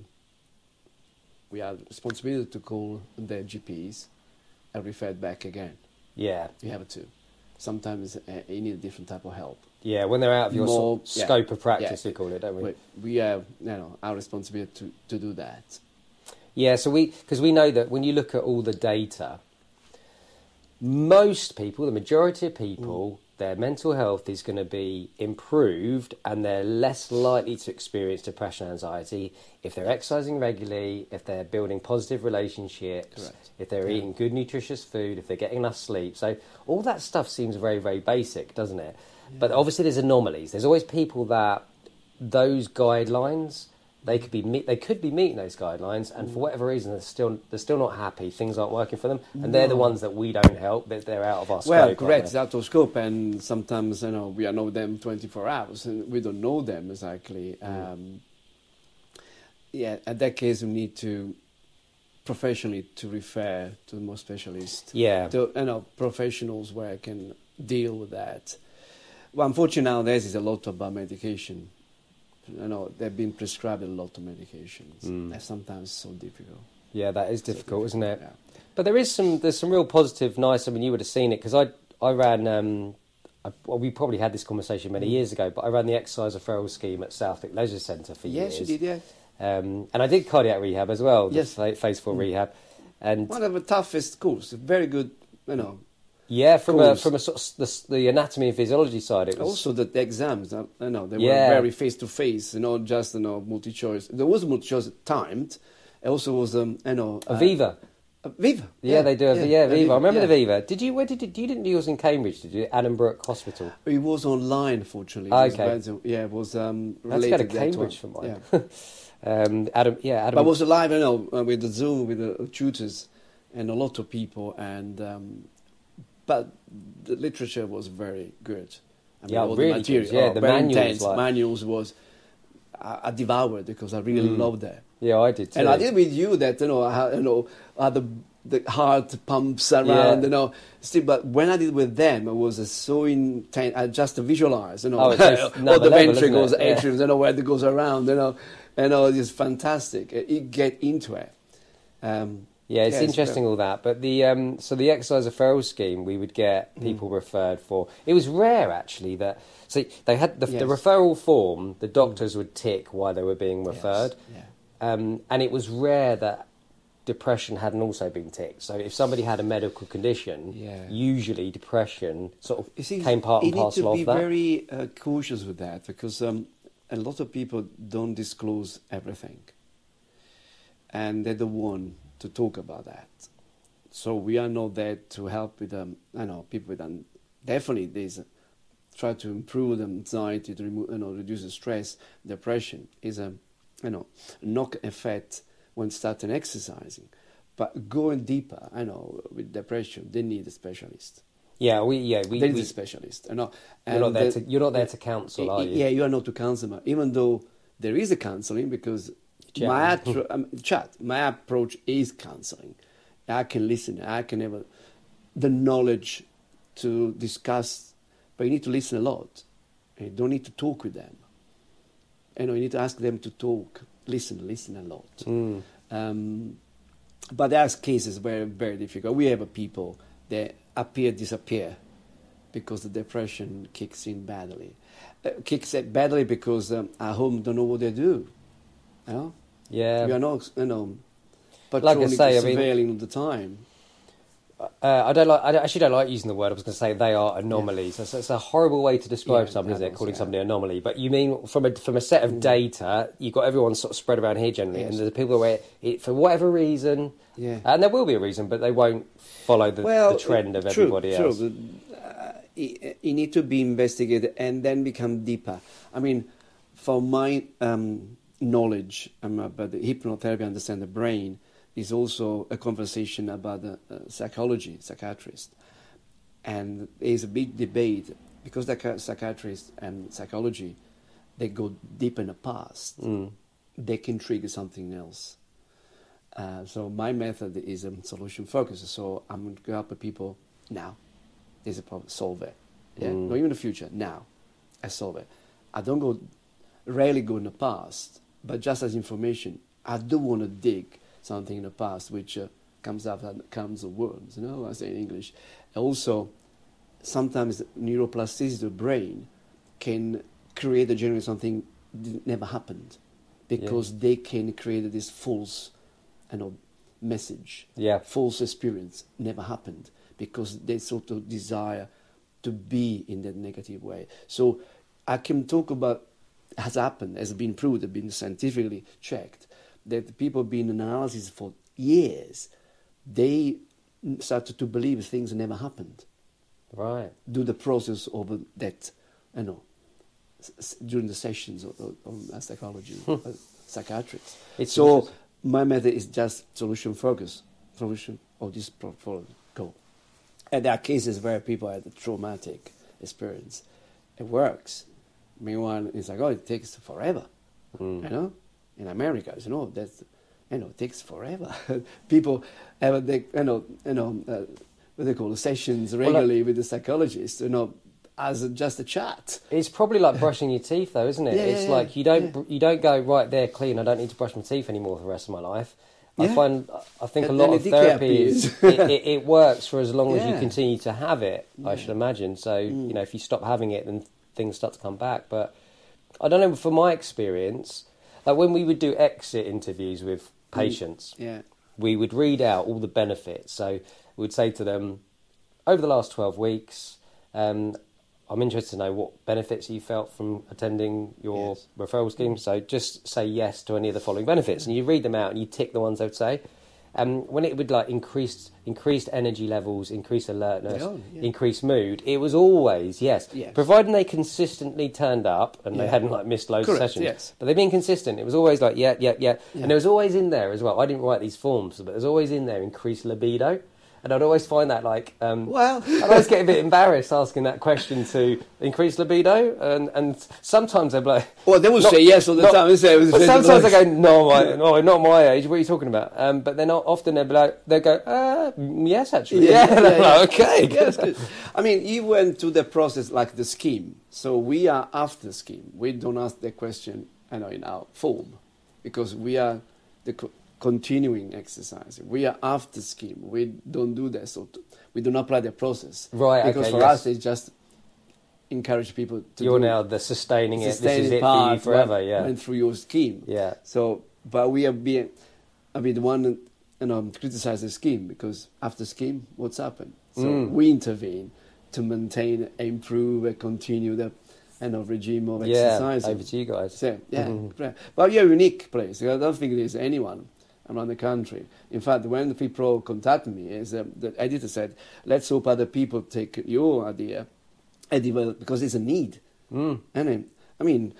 We have responsibility to call their G Ps and refer it back again. Yeah, You have to. Sometimes uh, you need a different type of help. yeah. When they're out of your More- sort of yeah, scope of practice, yeah. we call it, don't we? But we have you know, our responsibility to, to do that. Yeah, so we because we know that when you look at all the data, most people, the majority of people, their mental health is going to be improved and they're less likely to experience depression and anxiety if they're exercising regularly, if they're building positive relationships, Correct. if they're Yeah. eating good nutritious food, if they're getting enough sleep. So all that stuff seems very, very basic, doesn't it? But obviously there's anomalies. There's always people that those guidelines, they could be meet, they could be meeting those guidelines, and for whatever reason they're still they're still not happy. Things aren't working for them, and they're the No. ones that we don't help. That they're out of our Well, scope. correct, aren't it's they? out of scope, and sometimes you know we are know them twenty-four hours, and we don't know them exactly. Um, yeah, at that case, we need to professionally to refer to more specialists. Yeah. to you know professionals where I can deal with that. Well, unfortunately nowadays is a lot about medication. You know, they've been prescribed a lot of medications. Mm. That's sometimes so difficult. Yeah, that is difficult, isn't it? Yeah. But there is some there's some real positive, nice. I mean, you would have seen it because I I ran. Um, I, well, we probably had this conversation many years ago, but I ran the exercise referral scheme at Southwick Leisure Centre for Yes, years. you did, yeah. Um, and I did cardiac rehab as well. the Yes. fa- phase four rehab, and One of the toughest course. Very good, you know. yeah, from a course. from a sort of the, the anatomy and physiology side, it was Also, the, the exams, uh, you know, they Yeah. were very face to face, you know, just you know, multi choice. There was multi choice timed. It also was, um, you know, uh, Aviva. uh, Viva. Yeah, they do. Yeah, yeah Viva. I remember yeah. the Viva. Did you? Where did you, you didn't do yours in Cambridge? Did you? Addenbrooke Hospital. It was online, fortunately. It was Okay. bad, yeah, it was um, I had to go related to Cambridge for that one. mine. Yeah. um, Adam. Yeah, Adam. But it was live, you know, uh, with the Zoom, with the tutors, and a lot of people, and um, but the literature was very good. I mean, Yeah, all really the material, good. Yeah, oh, the very manuals, intense. like- Manuals was I, I devoured because I really Mm. loved that. Yeah, I did too. And I did with you that you know how, you know how the the heart pumps around, Yeah. you know. Still, but when I did with them, it was uh, so intense. I just visualized, you know, Oh, it goes all another the level, ventricles, isn't it? Yeah. atriums, you know, where it goes around, you know, you know, it's fantastic. It, it get into it. Um, Yeah, it's yeah, it's interesting all that. But the um, so the exercise referral scheme, we would get Mm. people referred for. It was rare actually that so they had the, the Yes. referral form. The doctors would tick why they were being referred, Yes, yeah. um, and it was rare that depression hadn't also been ticked. So if somebody had a medical condition, Yeah. usually depression sort of You see, came part you and need parcel to of be that. very uh, cautious with that because um, a lot of people don't disclose everything, and they're the one to talk about that. So we are not there to help with um, I know people with um, definitely there's a, try to improve the anxiety, to remove, you know, reduce the stress. Depression is a you know knock effect when starting exercising, but going deeper, I know with depression they need a specialist. Yeah, we yeah we. There is we a specialist, you know. you're not And there the- to you're not there to counsel, are you? Yeah, you are not to counsel, even though there is a counseling because Chat. my attr- um, chat, my approach is counseling. I can listen. I can have a, the knowledge to discuss, but you need to listen a lot. You don't need to talk with them. You know, you need to ask them to talk, listen, listen a lot. Mm. Um, but there's cases where very difficult. We have a people that appear disappear because the depression kicks in badly. Uh, kicks in badly because um, at home don't know what they do. You know, Yeah. we are not, you know, Like I patrolling, say, I mean- surveilling all the time. Uh, I don't like. I don't- actually don't like using the word. I was going to say they are anomalies. It's, it's a horrible way to describe Yeah, something, isn't it? that Calling was, somebody an anomaly. But you mean from a from a set of data, you've got everyone sort of spread around here generally, Yes. and there's people where it, for whatever reason, Yeah. and there will be a reason, but they won't follow the, the trend of uh, true, everybody true, else. but, uh, it, it need to be investigated and then become deeper. I mean, from my um, knowledge um, about the hypnotherapy, understand the brain, is also a conversation about the uh, psychology, psychiatrist. And there's a big debate because the psychiatrist and psychology, they go deep in the past. Mm. They can trigger something else. Uh, so my method is um, solution focused. So I'm going to help people now. There's a problem, solve it. Yeah, Mm. not even the future. Now, I solve it. I don't go, rarely go in the past, but just as information. I do want to dig something in the past which uh, comes out and comes of worms. You know, I say in English. Also, sometimes neuroplasticity of the brain can create or generate something that never happened because Yeah. they can create this false, you know, message, Yeah. false experience never happened because they sort of desire to be in that negative way. So I can talk about has happened, has been proved, has been scientifically checked that people have been in analysis for years. They started to believe things never happened. Right. Do the process of that, you know, s- s- during the sessions of, of, of psychology, uh, psychiatrists. It's so interesting. my method is just solution focus, solution of this problem. Go. And there are cases where people had a traumatic experience. It works. Meanwhile, it's like, oh, it takes forever. Mm. You know, in America, you know, that's, you know, it takes forever. People have, they, you know, you know, uh, what they call it, sessions regularly with the psychologist, you know, as a, just a chat. It's probably like brushing your teeth, though, isn't it? Yeah, it's yeah, like you don't yeah. you don't go right there clean. I don't need to brush my teeth anymore for the rest of my life. I Yeah. find I think And a lot then of the decay therapy is appears. it, it, it works for as long as you Yeah. continue to have it. I Yeah. should imagine. So Mm. you know, if you stop having it, then things start to come back. But I don't know. From my experience, like when we would do exit interviews with patients, Yeah. we would read out all the benefits. So we'd say to them, over the last twelve weeks, um, I'm interested to know what benefits you felt from attending your Yes. referral scheme. So just say yes to any of the following benefits. And you read them out and you tick the ones they would say. Um, when it would like increased increased energy levels, increased alertness, Oh, yeah. increased mood, it was always yes. Yes. Providing they consistently turned up and they Yeah. hadn't like missed loads Correct, of sessions. yes. But they've been consistent. It was always like, yeah, yeah, yeah. Yeah. And there was always in there as well. I didn't write these forms, but there's always in there increased libido. And I'd always find that like, um, Well, I'd always get a bit embarrassed asking that question to increase libido, and, and sometimes they'd be like, well, they will not- say yes all the not- time. They say, but sometimes I go, no, my, no, not my age. What are you talking about? Um, but then often they'd be like, they go, uh, yes, actually, Yeah, yeah. yeah, yeah. Like, okay, Yeah, that's good. I mean, you went to the process like the scheme. So we are after the scheme. We don't ask the question, I know, in our form, because we are the co- continuing exercise. We are after scheme. We don't do that. So t- we do not apply the process. Right, Because okay, for yes. us, it's just encourage people to You're do now the sustaining it. This sustaining is it for part you forever. went, Yeah, went through your scheme. yeah. So, but we are being, I mean, the one, you know, criticize the scheme because after scheme, what's happened? So Mm. we intervene to maintain, improve, and continue the, you know, regime of Yeah, exercise. over to you guys. So, yeah, Mhm. great. But we are a unique place. I don't think there's anyone around the country. In fact, when the people contacted me, is um, the editor said, "Let's hope other people take your idea and develop because it's a need." Mm. And then, I mean,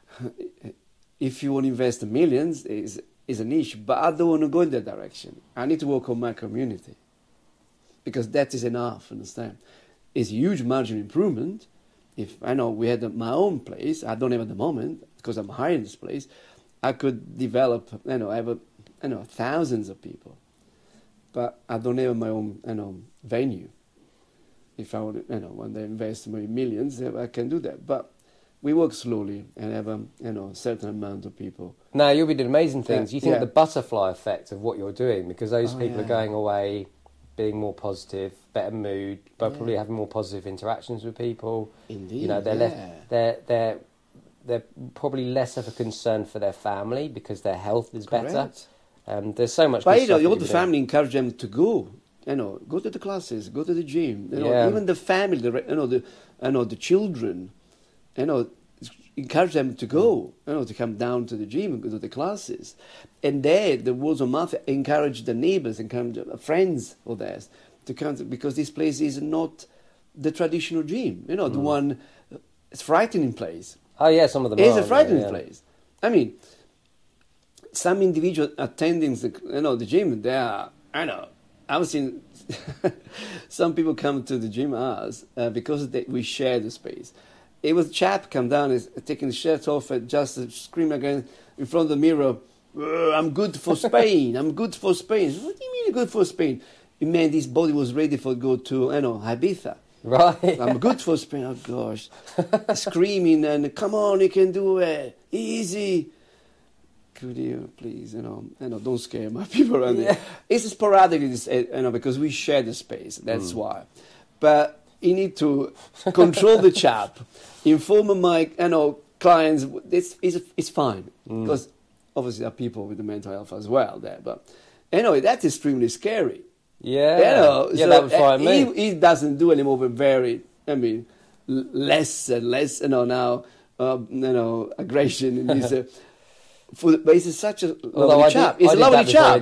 if you want to invest millions, is is a niche, but I don't want to go in that direction. I need to work on my community because that is enough. Understand? It's a huge margin improvement. If I know we had my own place, I don't have at the moment because I'm hiring this place. I could develop. You know, I have a, you know thousands of people, but I don't have my own you know venue. If I would, you know, when they invest maybe millions, I can do that. But we work slowly and have a you know certain amount of people. Now you'll be doing amazing things. Yeah, You think yeah. the butterfly effect of what you're doing, because those Oh, people yeah. are going away, being more positive, better mood, but Yeah. probably having more positive interactions with people. Indeed, You know, they're yeah. less, they're they're they're probably less of a concern for their family because their health is better. Correct. Um, there's so much. But good you know, stuff that all you the can do. family encourage them to go. You know, go to the classes, go to the gym. You know, Yeah. even the family, the re- you know, the you know the children. You know, encourage them to go. You know, to come down to the gym and go to the classes. And there, the words of mouth encourage the neighbors, encourage the friends of theirs to come to, because this place is not the traditional gym. You know, the one, it's frightening place. Oh yeah, some of them It's are, a frightening yeah. place. I mean, some individual attending the you know the gym, they are I know I've seen some people come to the gym as uh, because they, we share the space. It was a chap come down is taking the shirt off and just uh, scream again in front of the mirror. "Uh, I'm good for Spain. I'm good for Spain. What do you mean you're good for Spain? It meant his body was ready for go to you know Ibiza. Right. I'm good for Spain. Oh gosh, screaming and come on, you can do it. Easy. Could you please, you know, you know, don't scare my people around Yeah. here. It's sporadic, it's, uh, you know, because we share the space. That's why. But you need to control the chap, inform my, you know, clients. It's it's, it's fine because obviously there are people with the mental health as well there. But anyway, that's extremely scary. Yeah. You know, yeah, so, that would frighten uh, me. He, he doesn't do anymore, but very, I mean, l- less and less, you know, now, uh, you know, aggression. And he's a, for, but he's a, such a lovely Although I chap. did, He's I a did lovely that before I chap. went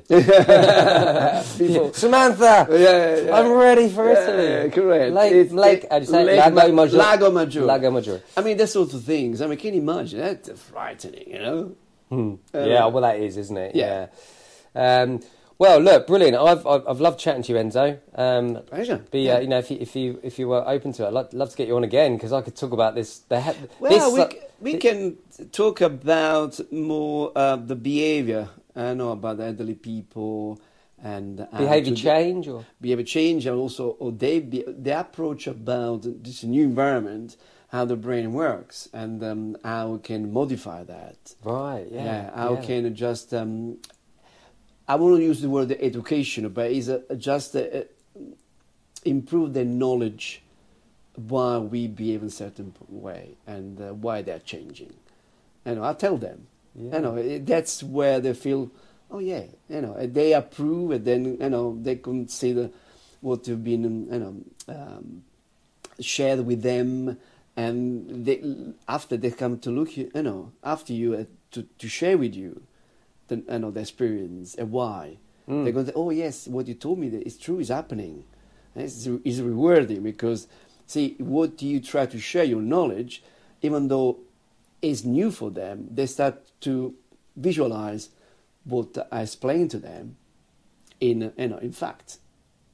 to Italy. People, Samantha, yeah, yeah, yeah. I'm ready for Yeah, Italy. yeah, correct. Lake, It's- Lake, it- how'd you say it? Lake Lago Ma- Maggiore. Lago Maggiore. Lago Maggiore. I mean, that sort of things. I mean, can you imagine? That's frightening, you know? Hmm. Uh, yeah, well, that is, isn't it? yeah. Yeah. Um, well, look, brilliant. I've, I've I've loved chatting to you, Enzo. Um, Pleasure. Be Yeah. uh, you know if you if you if you were open to it, I'd love, love to get you on again because I could talk about this. The he- Well, this, we, uh, c- we can talk about more uh, the behavior. I know about the elderly people and how behaviour to- change or behavior change, and also or they be, the approach about this new environment, how the brain works, and um, how we can modify that. right? Yeah. Yeah, how yeah. can just um, I won't use the word education, but is uh, just uh, improve the knowledge why we behave in a certain way and uh, why they're changing. You know, I tell them. Yeah. You know, it- that's where they feel, oh yeah, you know, they approve, and then you know they consider what you've been, you know, um, shared with them, and they, after they come to look, you, you know, after you uh, to to share with you, the, you know, the experience and why Mm. they're going to, oh yes, what you told me that is true, is happening. It's, it's rewarding because see what you try to share your knowledge, even though it's new for them, they start to visualize what I explained to them in you know in fact,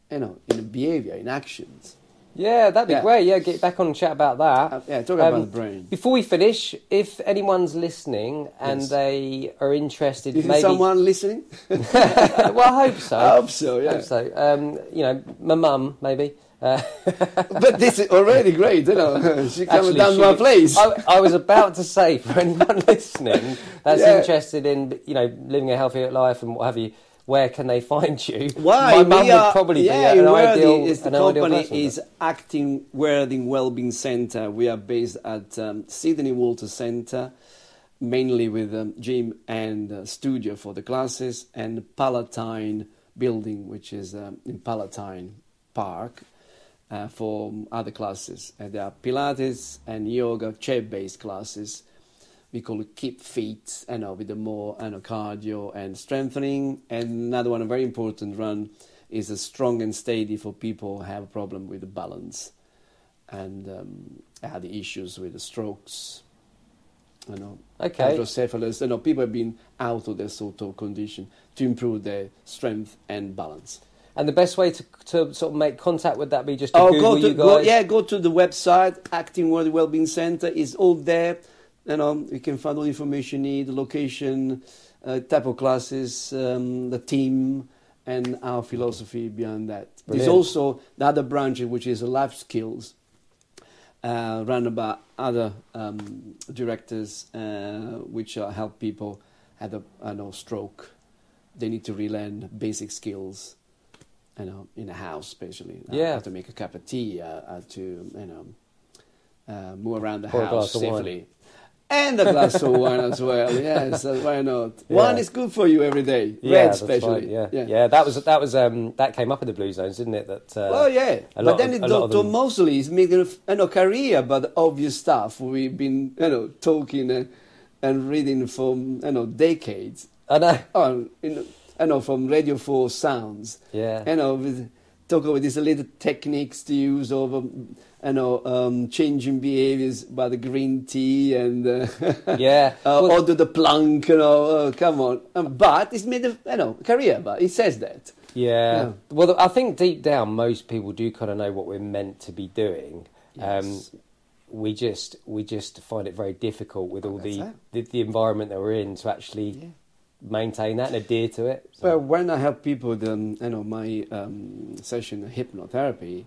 you know, in behavior, in actions. Yeah, that'd be Yeah. great. Yeah, get back on and chat about that. Uh, yeah, talk about the brain. Before we finish, if anyone's listening and Yes. they are interested, Is maybe someone listening? well, I hope so. I hope so, yeah. Hope so. Um, you know, my mum maybe. Uh, But this is already great, you know. She comes actually, down she- to my place. I, I was about to say, for anyone listening that's Yeah. interested in, you know, living a healthier life and what have you, where can they find you? Why? My mum We would are- probably yeah, be in an Worthing ideal, is the an ideal company person, is Acting Worthing Wellbeing Centre. We are based at um, Sydney Walter Centre, mainly with um, gym and uh, studio for the classes, and Palatine Building, which is um, in Palatine Park, uh, for other classes. And there are Pilates and yoga chair-based classes. We call it Keep Fit, you know, with the more you know, cardio and strengthening. And another one, a very important one, is a strong and steady for people who have a problem with the balance and um, have the issues with the strokes, you know, Okay. hydrocephalus. You know, people have been out of their sort of condition to improve their strength and balance. And the best way to, to sort of make contact, would that be just to Oh, Google go to you go, guys? yeah, go to the website. Acting World Wellbeing Centre is all there. You know, you can find all the information you need, the location, uh, type of classes, um, the team, and our philosophy behind that. There's Brilliant. also the other branch, which is life skills, uh, run by other um, directors, uh, which uh, help people have a I know stroke. They need to relearn basic skills, you know, in a house, especially. Uh, Yeah. how to make a cup of tea, uh, how to you know uh, move around the Pour a house glass of wine. safely. And a glass of wine as well. Yes, uh, why not? Yeah. Wine is good for you every day. Yeah, Red, that's especially. right, yeah. yeah, That was that was um, that came up in the Blue Zones, didn't it? That uh, Oh yeah, a but lot then of- it, a lot of Doctor them- Mosley is making a f- you know, career about the obvious stuff we've been you know talking and, and reading from you know decades. I know. Oh, you know, you know from Radio Four Sounds. Yeah. You know, with, talk about these little techniques to use of um, you know um, changing behaviors by the green tea and uh, Yeah. uh, Well- or do the plank. You know, oh, come on. Um, but it's made a you know career. But it says that. Yeah. Yeah. Well, I think deep down, most people do kind of know what we're meant to be doing. Yes. Um, we just we just find it very difficult with all That's the, it. the the environment that we're in to actually Yeah. maintain that and adhere to it. So- Well, when I help people, with, um, you know, my um, session of hypnotherapy,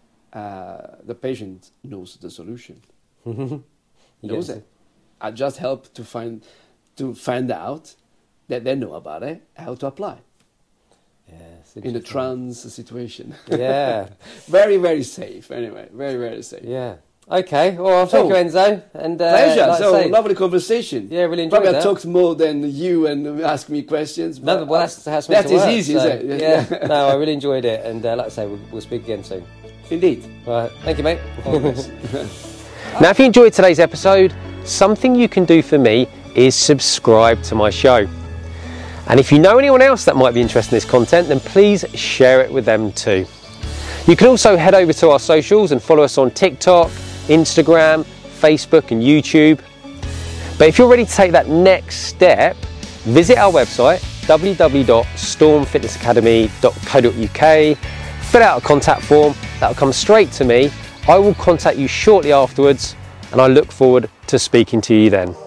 uh, the patient knows the solution. You knows get it. I just help to find to find out that they know about it, how to apply Yeah, it's in a interesting. trance situation. Yeah, Very, very safe. Anyway, very, very safe. yeah. Okay. Well, thank So, you, Enzo. And uh, Pleasure. like I so say- lovely conversation. Yeah, really enjoyed Probably I that. talked more than you and ask me questions. No, but well, that's, that's meant that to is work, easy, so, is it? Yeah. No, I really enjoyed it, and uh, like I say, we'll, we'll speak again soon. Indeed. Right. Thank you, mate. Now, if you enjoyed today's episode, something you can do for me is subscribe to my show. And if you know anyone else that might be interested in this content, then please share it with them too. You can also head over to our socials and follow us on TikTok, Instagram, Facebook and YouTube. But if you're ready to take that next step, visit our website w w w dot storm fitness academy dot co dot u k, fill out a contact form, that will come straight to me. I will contact you shortly afterwards, and I look forward to speaking to you then.